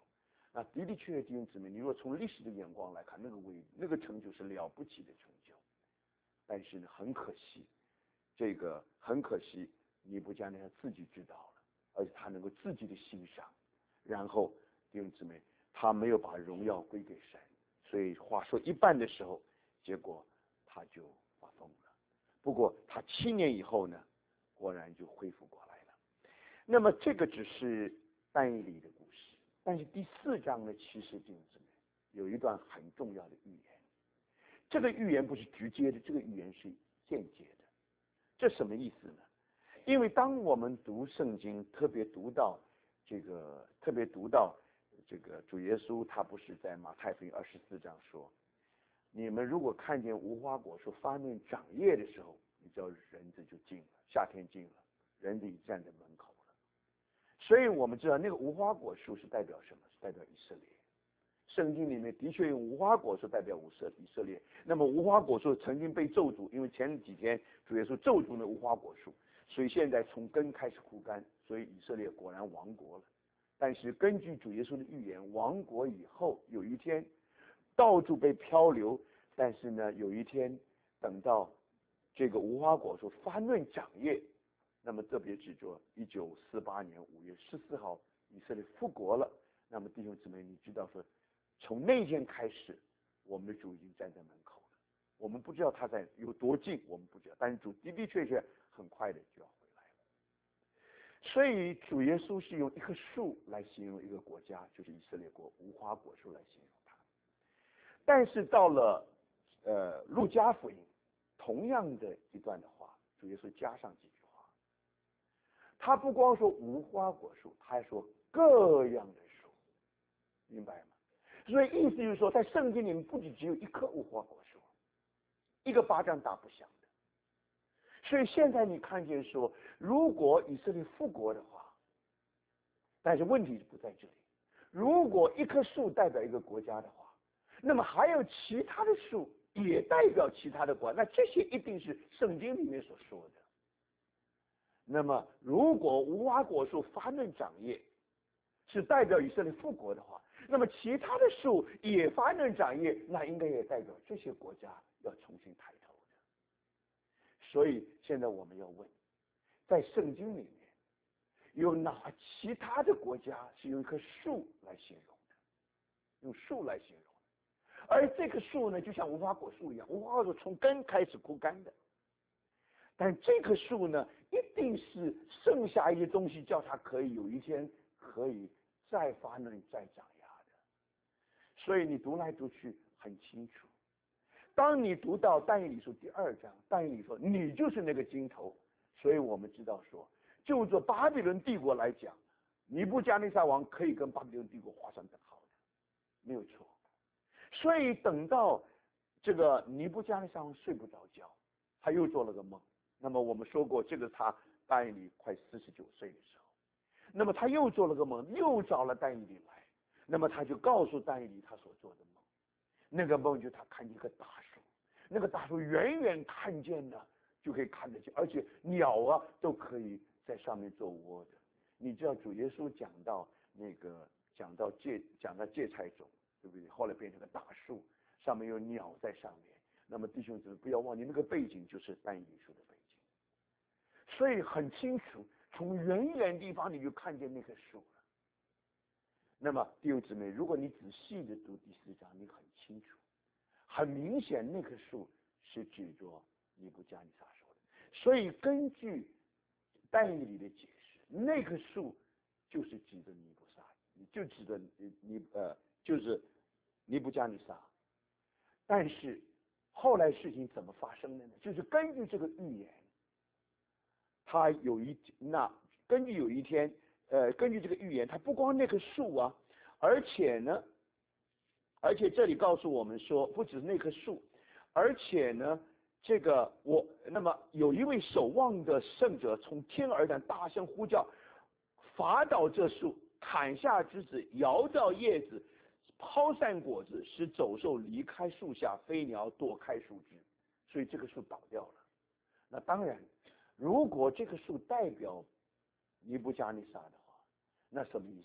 那的的确确弟兄姊妹，你如果从历史的眼光来看，那个伟那个成就是了不起的成就。但是呢，很可惜，这个很可惜，尼布加尼撒自己知道了，而且他能够自己的欣赏，然后弟兄姊妹，他没有把荣耀归给神，所以话说一半的时候，结果他就发疯了。不过他七年以后呢，果然就恢复过来了。那么这个只是但以理的故事，但是第四章呢，其实弟兄姊妹有一段很重要的预言。这个预言不是直接的，这个预言是间接的。这什么意思呢？因为当我们读圣经，特别读到这个，特别读到这个主耶稣，他不是在马太福音二十四章说，你们如果看见无花果树发嫩长叶的时候，你知道人子就近了，夏天近了，人子已站在门口了。所以我们知道那个无花果树是代表什么？是代表以色列。圣经里面的确用无花果树代表以色以色列。那么无花果树曾经被咒诅，因为前几天主耶稣咒诅了无花果树，所以现在从根开始枯干，所以以色列果然亡国了。但是根据主耶稣的预言，亡国以后有一天到处被漂流，但是呢有一天等到这个无花果树发嫩长叶，那么特别指着一九四八年五月十四号以色列复国了。那么弟兄姊妹，你知道说从那天开始，我们的主已经站在门口了。我们不知道他在有多近，我们不知道，但是主的的确确很快的就要回来了。所以主耶稣是用一棵树来形容一个国家，就是以色列国，无花果树来形容它。但是到了呃路加福音，同样的一段的话，主耶稣加上几句话。他不光说无花果树，他还说各样的树，明白吗？所以意思就是说，在圣经里面不仅只有一棵无花果树，一个巴掌打不响的。所以现在你看见说，如果以色列复国的话，但是问题不在这里。如果一棵树代表一个国家的话，那么还有其他的树也代表其他的国家，那这些一定是圣经里面所说的。那么如果无花果树发嫩长叶是代表以色列复国的话，那么其他的树也发嫩长叶，那应该也代表这些国家要重新抬头的。所以现在我们要问，在圣经里面有哪其他的国家是用一棵树来形容的？用树来形容的，而这棵树呢，就像无花果树一样，无花果树从根开始枯干的。但这棵树呢，一定是剩下一些东西，叫它可以有一天可以再发嫩、再长芽的。所以你读来读去很清楚。当你读到但以理书第二章，但以理说你就是那个金头，所以我们知道说，就做巴比伦帝国来讲，尼布加尼撒王可以跟巴比伦帝国划上等号的，没有错。所以等到这个尼布加尼撒王睡不着觉，他又做了个梦。那么我们说过，这个他但以理快四十九岁的时候，那么他又做了个梦，又找了但以理来，那么他就告诉但以理他所做的梦。那个梦就他看见一棵大树，那个大树远远看见呢，就可以看得见，而且鸟啊都可以在上面做窝的。你知道主耶稣讲到那个讲到芥讲到芥菜种，对不对？后来变成个大树，上面有鸟在上面。那么弟兄姊妹不要忘记，那个背景就是但以理书的背景。所以很清楚，从远远地方你就看见那棵树了。那么弟兄姊妹，如果你仔细的读第四章，你很清楚，很明显那棵树是指着尼布加尼撒说的。所以根据但以理的解释，那棵树就是指着尼布撒，就指着尼呃就是尼布加尼撒。但是后来事情怎么发生的呢？就是根据这个预言，他有一那根据有一天，呃，根据这个预言，他不光那棵树啊，而且呢，而且这里告诉我们说，不只是那棵树，而且呢，这个我那么有一位守望的圣者从天而降，大声呼叫，伐倒这树，砍下枝子，摇掉叶子，抛散果子，使走兽离开树下，飞鸟躲开树枝，所以这棵树倒掉了。那当然，如果这棵树代表尼布加尼撒的话，那什么意思？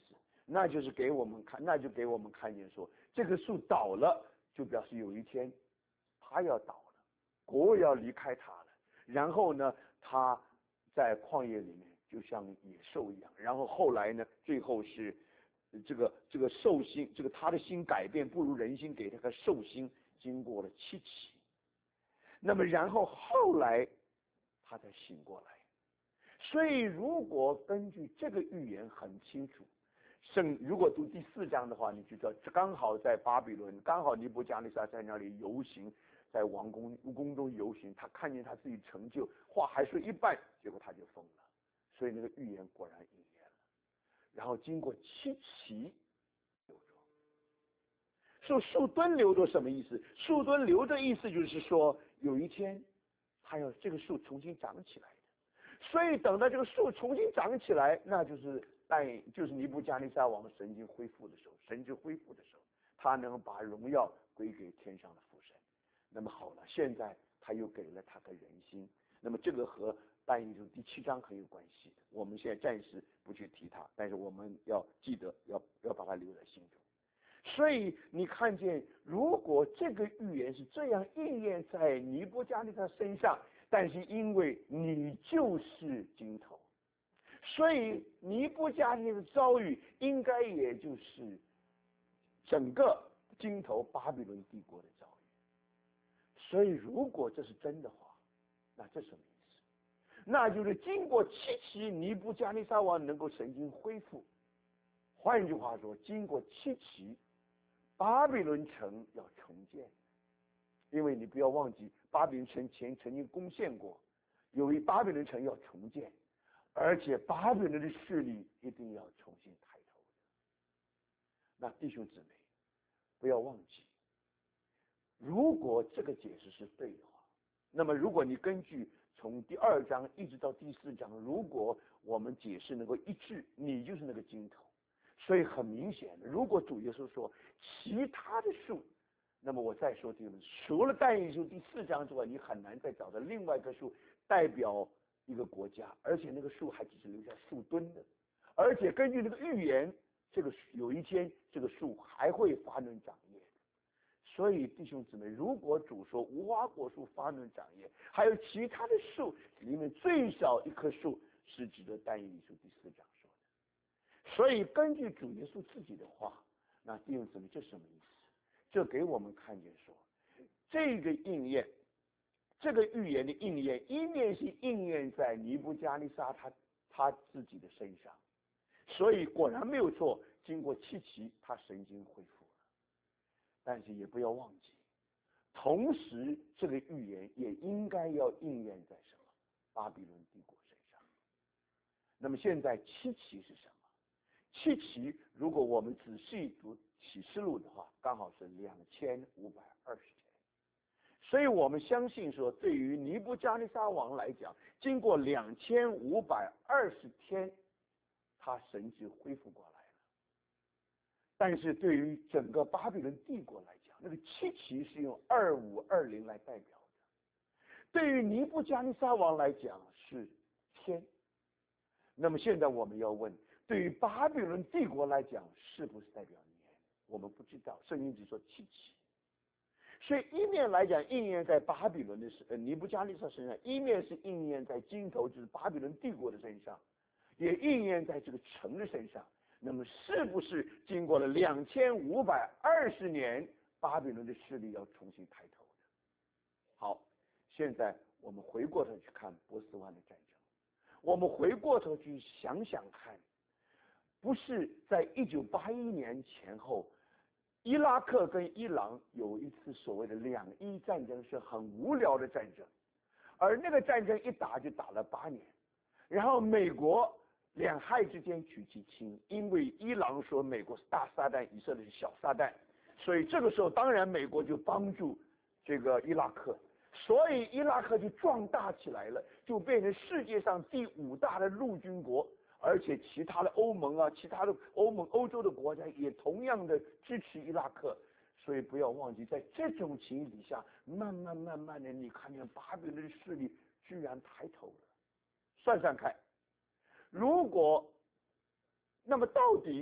那就是给我们看，那就给我们看见说，这棵树倒了，就表示有一天它要倒了，国要离开它了。然后呢，它在旷野里面就像野兽一样。然后后来呢，最后是这个这个兽心，这个他的心改变不如人心，给他个兽心，经过了七期。那么然后后来他才醒过来。所以如果根据这个预言很清楚，圣如果读第四章的话，你就知道刚好在巴比伦，刚好尼布甲尼撒在那里游行，在王宫宫中游行，他看见他自己成就，话还说一半，结果他就疯了。所以那个预言果然应验了。然后经过七期流着，说树墩流着什么意思？树墩流的意思就是说，有一天它要这个树重新长起来的。所以等到这个树重新长起来，那就是但就是尼布加尼撒王神经恢复的时候，神之恢复的时候，他能把荣耀归给天上的父神。那么好了，现在他又给了他个人心，那么这个和但以理书第七章很有关系的。我们现在暂时不去提它，但是我们要记得要要把它留在心中。所以你看见，如果这个预言是这样应验在尼布加尼撒身上，但是因为你就是金头，所以尼布加尼撒的遭遇应该也就是整个金头巴比伦帝国的遭遇。所以如果这是真的话，那这什么意思？那就是经过七期，尼布加尼撒王能够神经恢复。换句话说，经过七期，巴比伦城要重建。因为你不要忘记，巴比伦城前曾经攻陷过，由于巴比伦城要重建，而且巴比伦的势力一定要重新抬头的。那弟兄姊妹，不要忘记，如果这个解释是对的话，那么如果你根据从第二章一直到第四章，如果我们解释能够一致，你就是那个金头。所以很明显的，如果主耶稣说其他的树，那么我再说弟兄们，除了但以理书第四章之外，你很难再找到另外一棵树代表一个国家，而且那个树还只是留下树墩的，而且根据那个预言，这个有一天这个树还会发嫩长叶的。所以弟兄姊妹，如果主说无花果树发嫩长叶，还有其他的树里面最少一棵树是指的但以理书第四章说的。所以根据主耶稣自己的话，那弟兄姊妹这什么意思？这给我们看见说，这个应验，这个预言的应验，一面是应验在尼布加尼撒他他自己的身上，所以果然没有错，经过七期他神经恢复了。但是也不要忘记，同时这个预言也应该要应验在什么？巴比伦帝国身上。那么现在七期是什么？七期如果我们仔细读启示录的话，刚好是两千五百二十天。所以我们相信说，对于尼布加尼撒王来讲，经过两千五百二十天，他神智恢复过来了。但是对于整个巴比伦帝国来讲，那个七期是用二五二零来代表的。对于尼布加尼撒王来讲是天。那么现在我们要问，对于巴比伦帝国来讲是不是代表年？我们不知道，圣经只说七期。所以一面来讲应验在巴比伦的呃尼布加尼撒身上，一面是应验在金头，就是巴比伦帝国的身上，也应验在这个城的身上。那么是不是经过了两千五百二十年，巴比伦的势力要重新抬头的？好，现在我们回过头去看波斯湾的战争，我们回过头去想想看，不是在一九八一年前后，伊拉克跟伊朗有一次所谓的两伊战争，是很无聊的战争，而那个战争一打就打了八年，然后美国两害之间取其轻，因为伊朗说美国是大撒旦，以色列是小撒旦，所以这个时候当然美国就帮助这个伊拉克，所以伊拉克就壮大起来了，就变成世界上第五大的陆军国，而且其他的欧盟啊，其他的欧盟欧洲的国家也同样的支持伊拉克。所以不要忘记，在这种情形底下，慢慢慢慢的，你看见巴比伦的势力居然抬头了。算算看，如果那么到底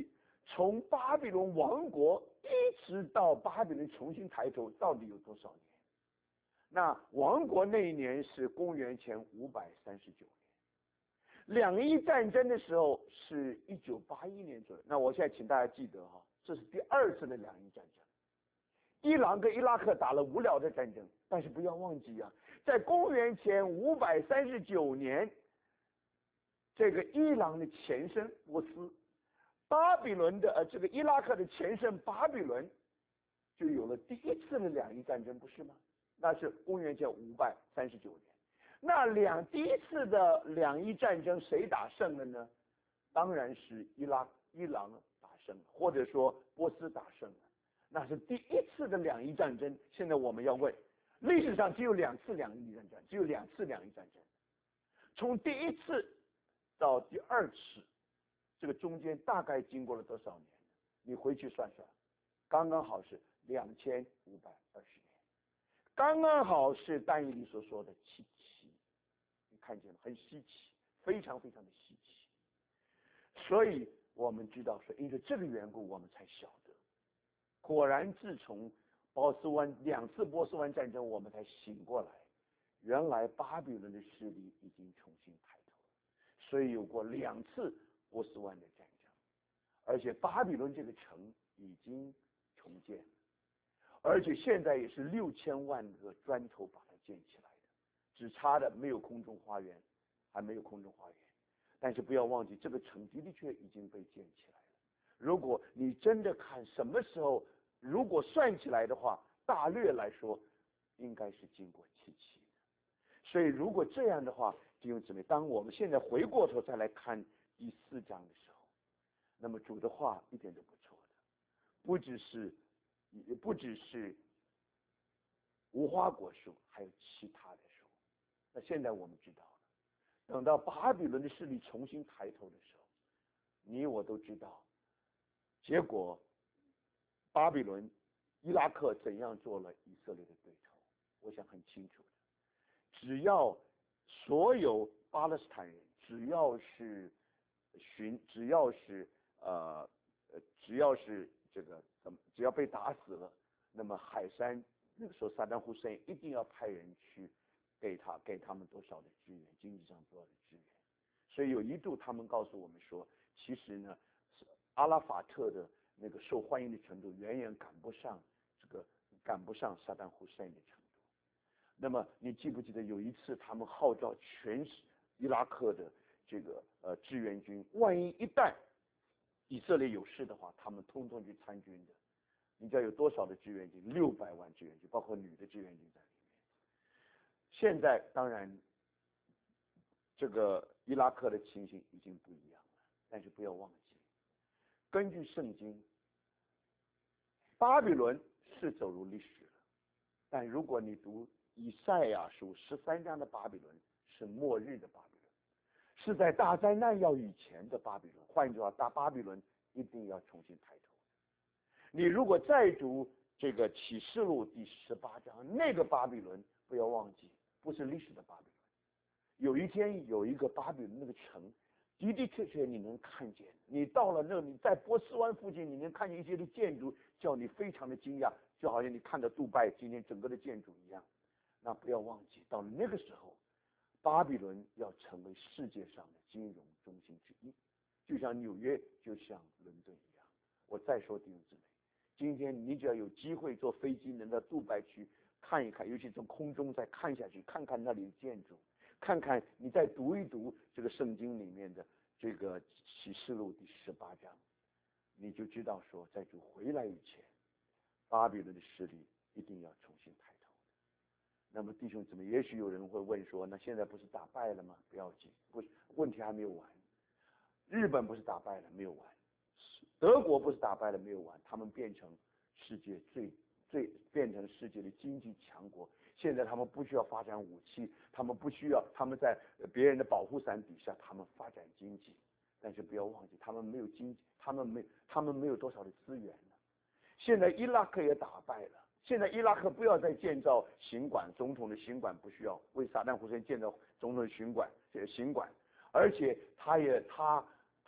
从巴比伦亡国一直到巴比伦重新抬头，到底有多少年？那亡国那一年是公元前五百三十九年，两伊战争的时候是一九八一年左右。那我现在请大家记得哈，这是第二次的两伊战争。伊朗跟伊拉克打了无聊的战争，但是不要忘记啊，在公元前五百三十九年，这个伊朗的前身波斯，巴比伦的呃这个伊拉克的前身巴比伦，就有了第一次的两伊战争，不是吗？那是公元前五百三十九年。那两第一次的两伊战争谁打胜了呢？当然是伊拉伊朗打胜了，或者说波斯打胜了。那是第一次的两伊战争。现在我们要问，历史上只有两次两伊战争，只有两次两伊战争。从第一次到第二次，这个中间大概经过了多少年？你回去算算，刚刚好是两千五百二十年，刚刚好是但以理所说的七七。你看见了，很稀奇，非常非常的稀奇。所以我们知道说，因为这个缘故，我们才晓得，果然自从波斯湾两次波斯湾战争，我们才醒过来，原来巴比伦的势力已经重新抬头了。所以有过两次波斯湾的战争，而且巴比伦这个城已经重建了，而且现在也是六千万个砖头把它建起来的，只差的没有空中花园，还没有空中花园。但是不要忘记，这个城的的确已经被建起来了。如果你真的看什么时候，如果算起来的话，大略来说，应该是经过七七的。所以如果这样的话，弟兄姊妹，当我们现在回过头再来看第四章的时候，那么主的话一点都不错的，不只是不只是无花果树，还有其他的树。那现在我们知道了，等到巴比伦的势力重新抬头的时候，你我都知道结果，巴比伦、伊拉克怎样做了以色列的对头，我想很清楚的。只要所有巴勒斯坦人，只要是寻，只要是呃呃，只要是这个怎么，只要被打死了，那么海珊那个时候萨达姆胡塞因一定要派人去给他给他们多少的支援，经济上多少的支援。所以有一度他们告诉我们说，其实呢，阿拉法特的那个受欢迎的程度远远赶不上这个赶不上萨达姆胡塞因的程度。那么你记不记得有一次他们号召全伊拉克的这个呃志愿军，万一一旦以色列有事的话，他们通通去参军的。你知道有多少的志愿军？六百万志愿军，包括女的志愿军在里面。现在当然这个伊拉克的情形已经不一样了，但是不要忘记，根据圣经，巴比伦是走入历史了，但如果你读以赛亚书十三章的巴比伦，是末日的巴比伦，是在大灾难要以前的巴比伦。换句话，大巴比伦一定要重新抬头。你如果再读这个启示录第十八章，那个巴比伦不要忘记，不是历史的巴比伦。有一天有一个巴比伦那个城，的的确确你能看见，你到了那，你在波斯湾附近，你能看见一些的建筑，叫你非常的惊讶，就好像你看到杜拜今天整个的建筑一样。那不要忘记，到了那个时候，巴比伦要成为世界上的金融中心之一，就像纽约，就像伦敦一样。我再说弟兄姊妹，今天你只要有机会坐飞机能到杜拜去看一看，尤其从空中再看下去，看看那里的建筑，看看你再读一读这个圣经里面的这个启示录第十八章，你就知道说，在主回来以前，巴比伦的势力一定要重新抬头。那么弟兄姊妹，也许有人会问说，那现在不是打败了吗？不要紧，不是，问题还没有完。日本不是打败了没有完，德国不是打败了没有完，他们变成世界最最变成世界的经济强国。现在他们不需要发展武器，他们不需要，他们在别人的保护伞底下，他们发展经济。但是不要忘记，他们没有经济，他们没他们没有多少的资源呢。现在伊拉克也打败了。现在伊拉克不要再建造行馆，总统的行馆不需要为萨达姆胡塞因建造总统的行馆，这个行馆，而且他也他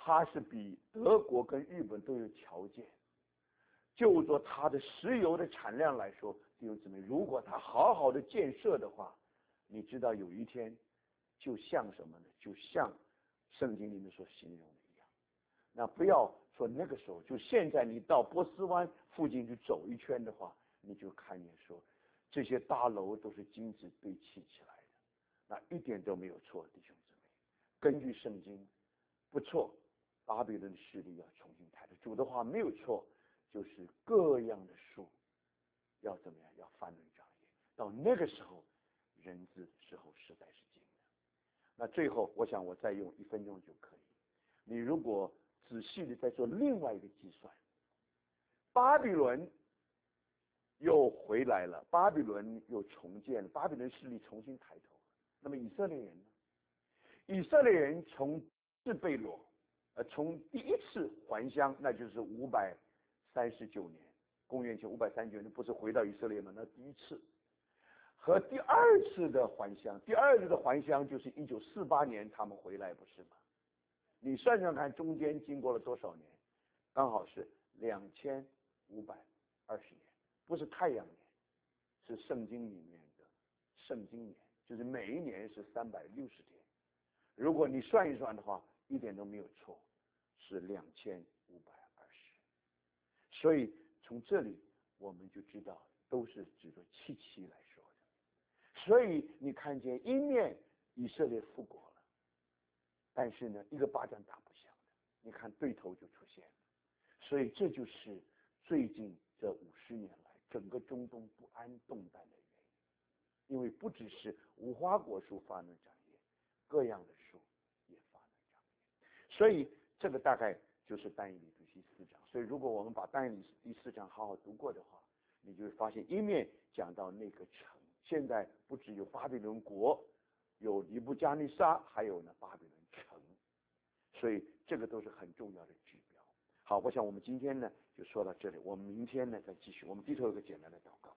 它是比德国跟日本都有条件。就做它的石油的产量来说，弟兄姊妹，如果它好好的建设的话，你知道有一天就像什么呢？就像圣经里面所形容的一样。那不要说那个时候，就现在你到波斯湾附近去走一圈的话，你就看见说这些大楼都是金子堆砌起来的，那一点都没有错，弟兄姊妹。根据圣经，不错，巴比伦的势力要重新抬头。主的话没有错。就是各样的树要怎么样？要翻轮长叶。到那个时候，人子时候实在是近了。那最后，我想我再用一分钟就可以。你如果仔细的再做另外一个计算，巴比伦又回来了，巴比伦又重建了，巴比伦势力重新抬头了。那么以色列人呢？以色列人从自贝罗，呃，从第一次还乡，那就是五百。三十九年，公元前五百三十九年，不是回到以色列吗？那第一次和第二次的还乡，第二次的还乡就是一九四八年他们回来，不是吗？你算算看，中间经过了多少年？刚好是两千五百二十年，不是太阳年，是圣经里面的圣经年，就是每一年是三百六十天。如果你算一算的话，一点都没有错，是两千五百。所以从这里我们就知道，都是指着七七来说的。所以你看见一面以色列复国了，但是呢，一个巴掌打不响的，你看对头就出现了。所以这就是最近这五十年来整个中东不安动荡的原因，因为不只是无花果树发嫩长叶，各样的树也发嫩长叶。所以这个大概就是但以理书第四章。所以如果我们把但以理第四章好好读过的话，你就会发现一面讲到那个城，现在不只有巴比伦国，有尼布加尼撒，还有呢巴比伦城，所以这个都是很重要的指标。好，我想我们今天呢就说到这里，我们明天呢再继续。我们低头有个简单的祷告。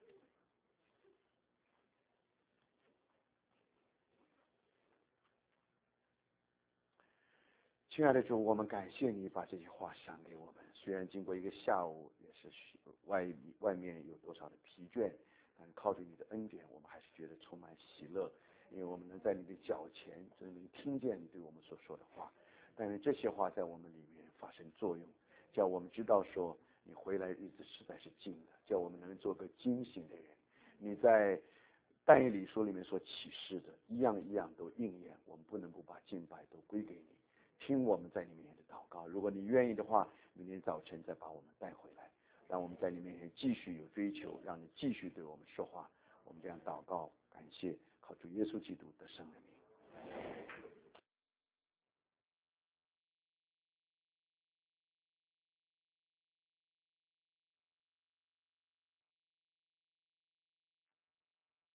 亲爱的主，我们感谢你把这些话赏给我们。虽然经过一个下午，也是外外面有多少的疲倦，但靠着你的恩典，我们还是觉得充满喜乐，因为我们能在你的脚前，真能听见你对我们所说的话。但是这些话在我们里面发生作用，叫我们知道说你回来日子实在是近了，叫我们能做个警醒的人。你在但以理书里面所启示的一样一样都应验，我们不能够把敬拜都归给你。听我们在你面前的祷告，如果你愿意的话，明天早晨再把我们带回来，让我们在你面前继续有追求，让你继续对我们说话。我们这样祷告，感谢，靠主耶稣基督的圣名。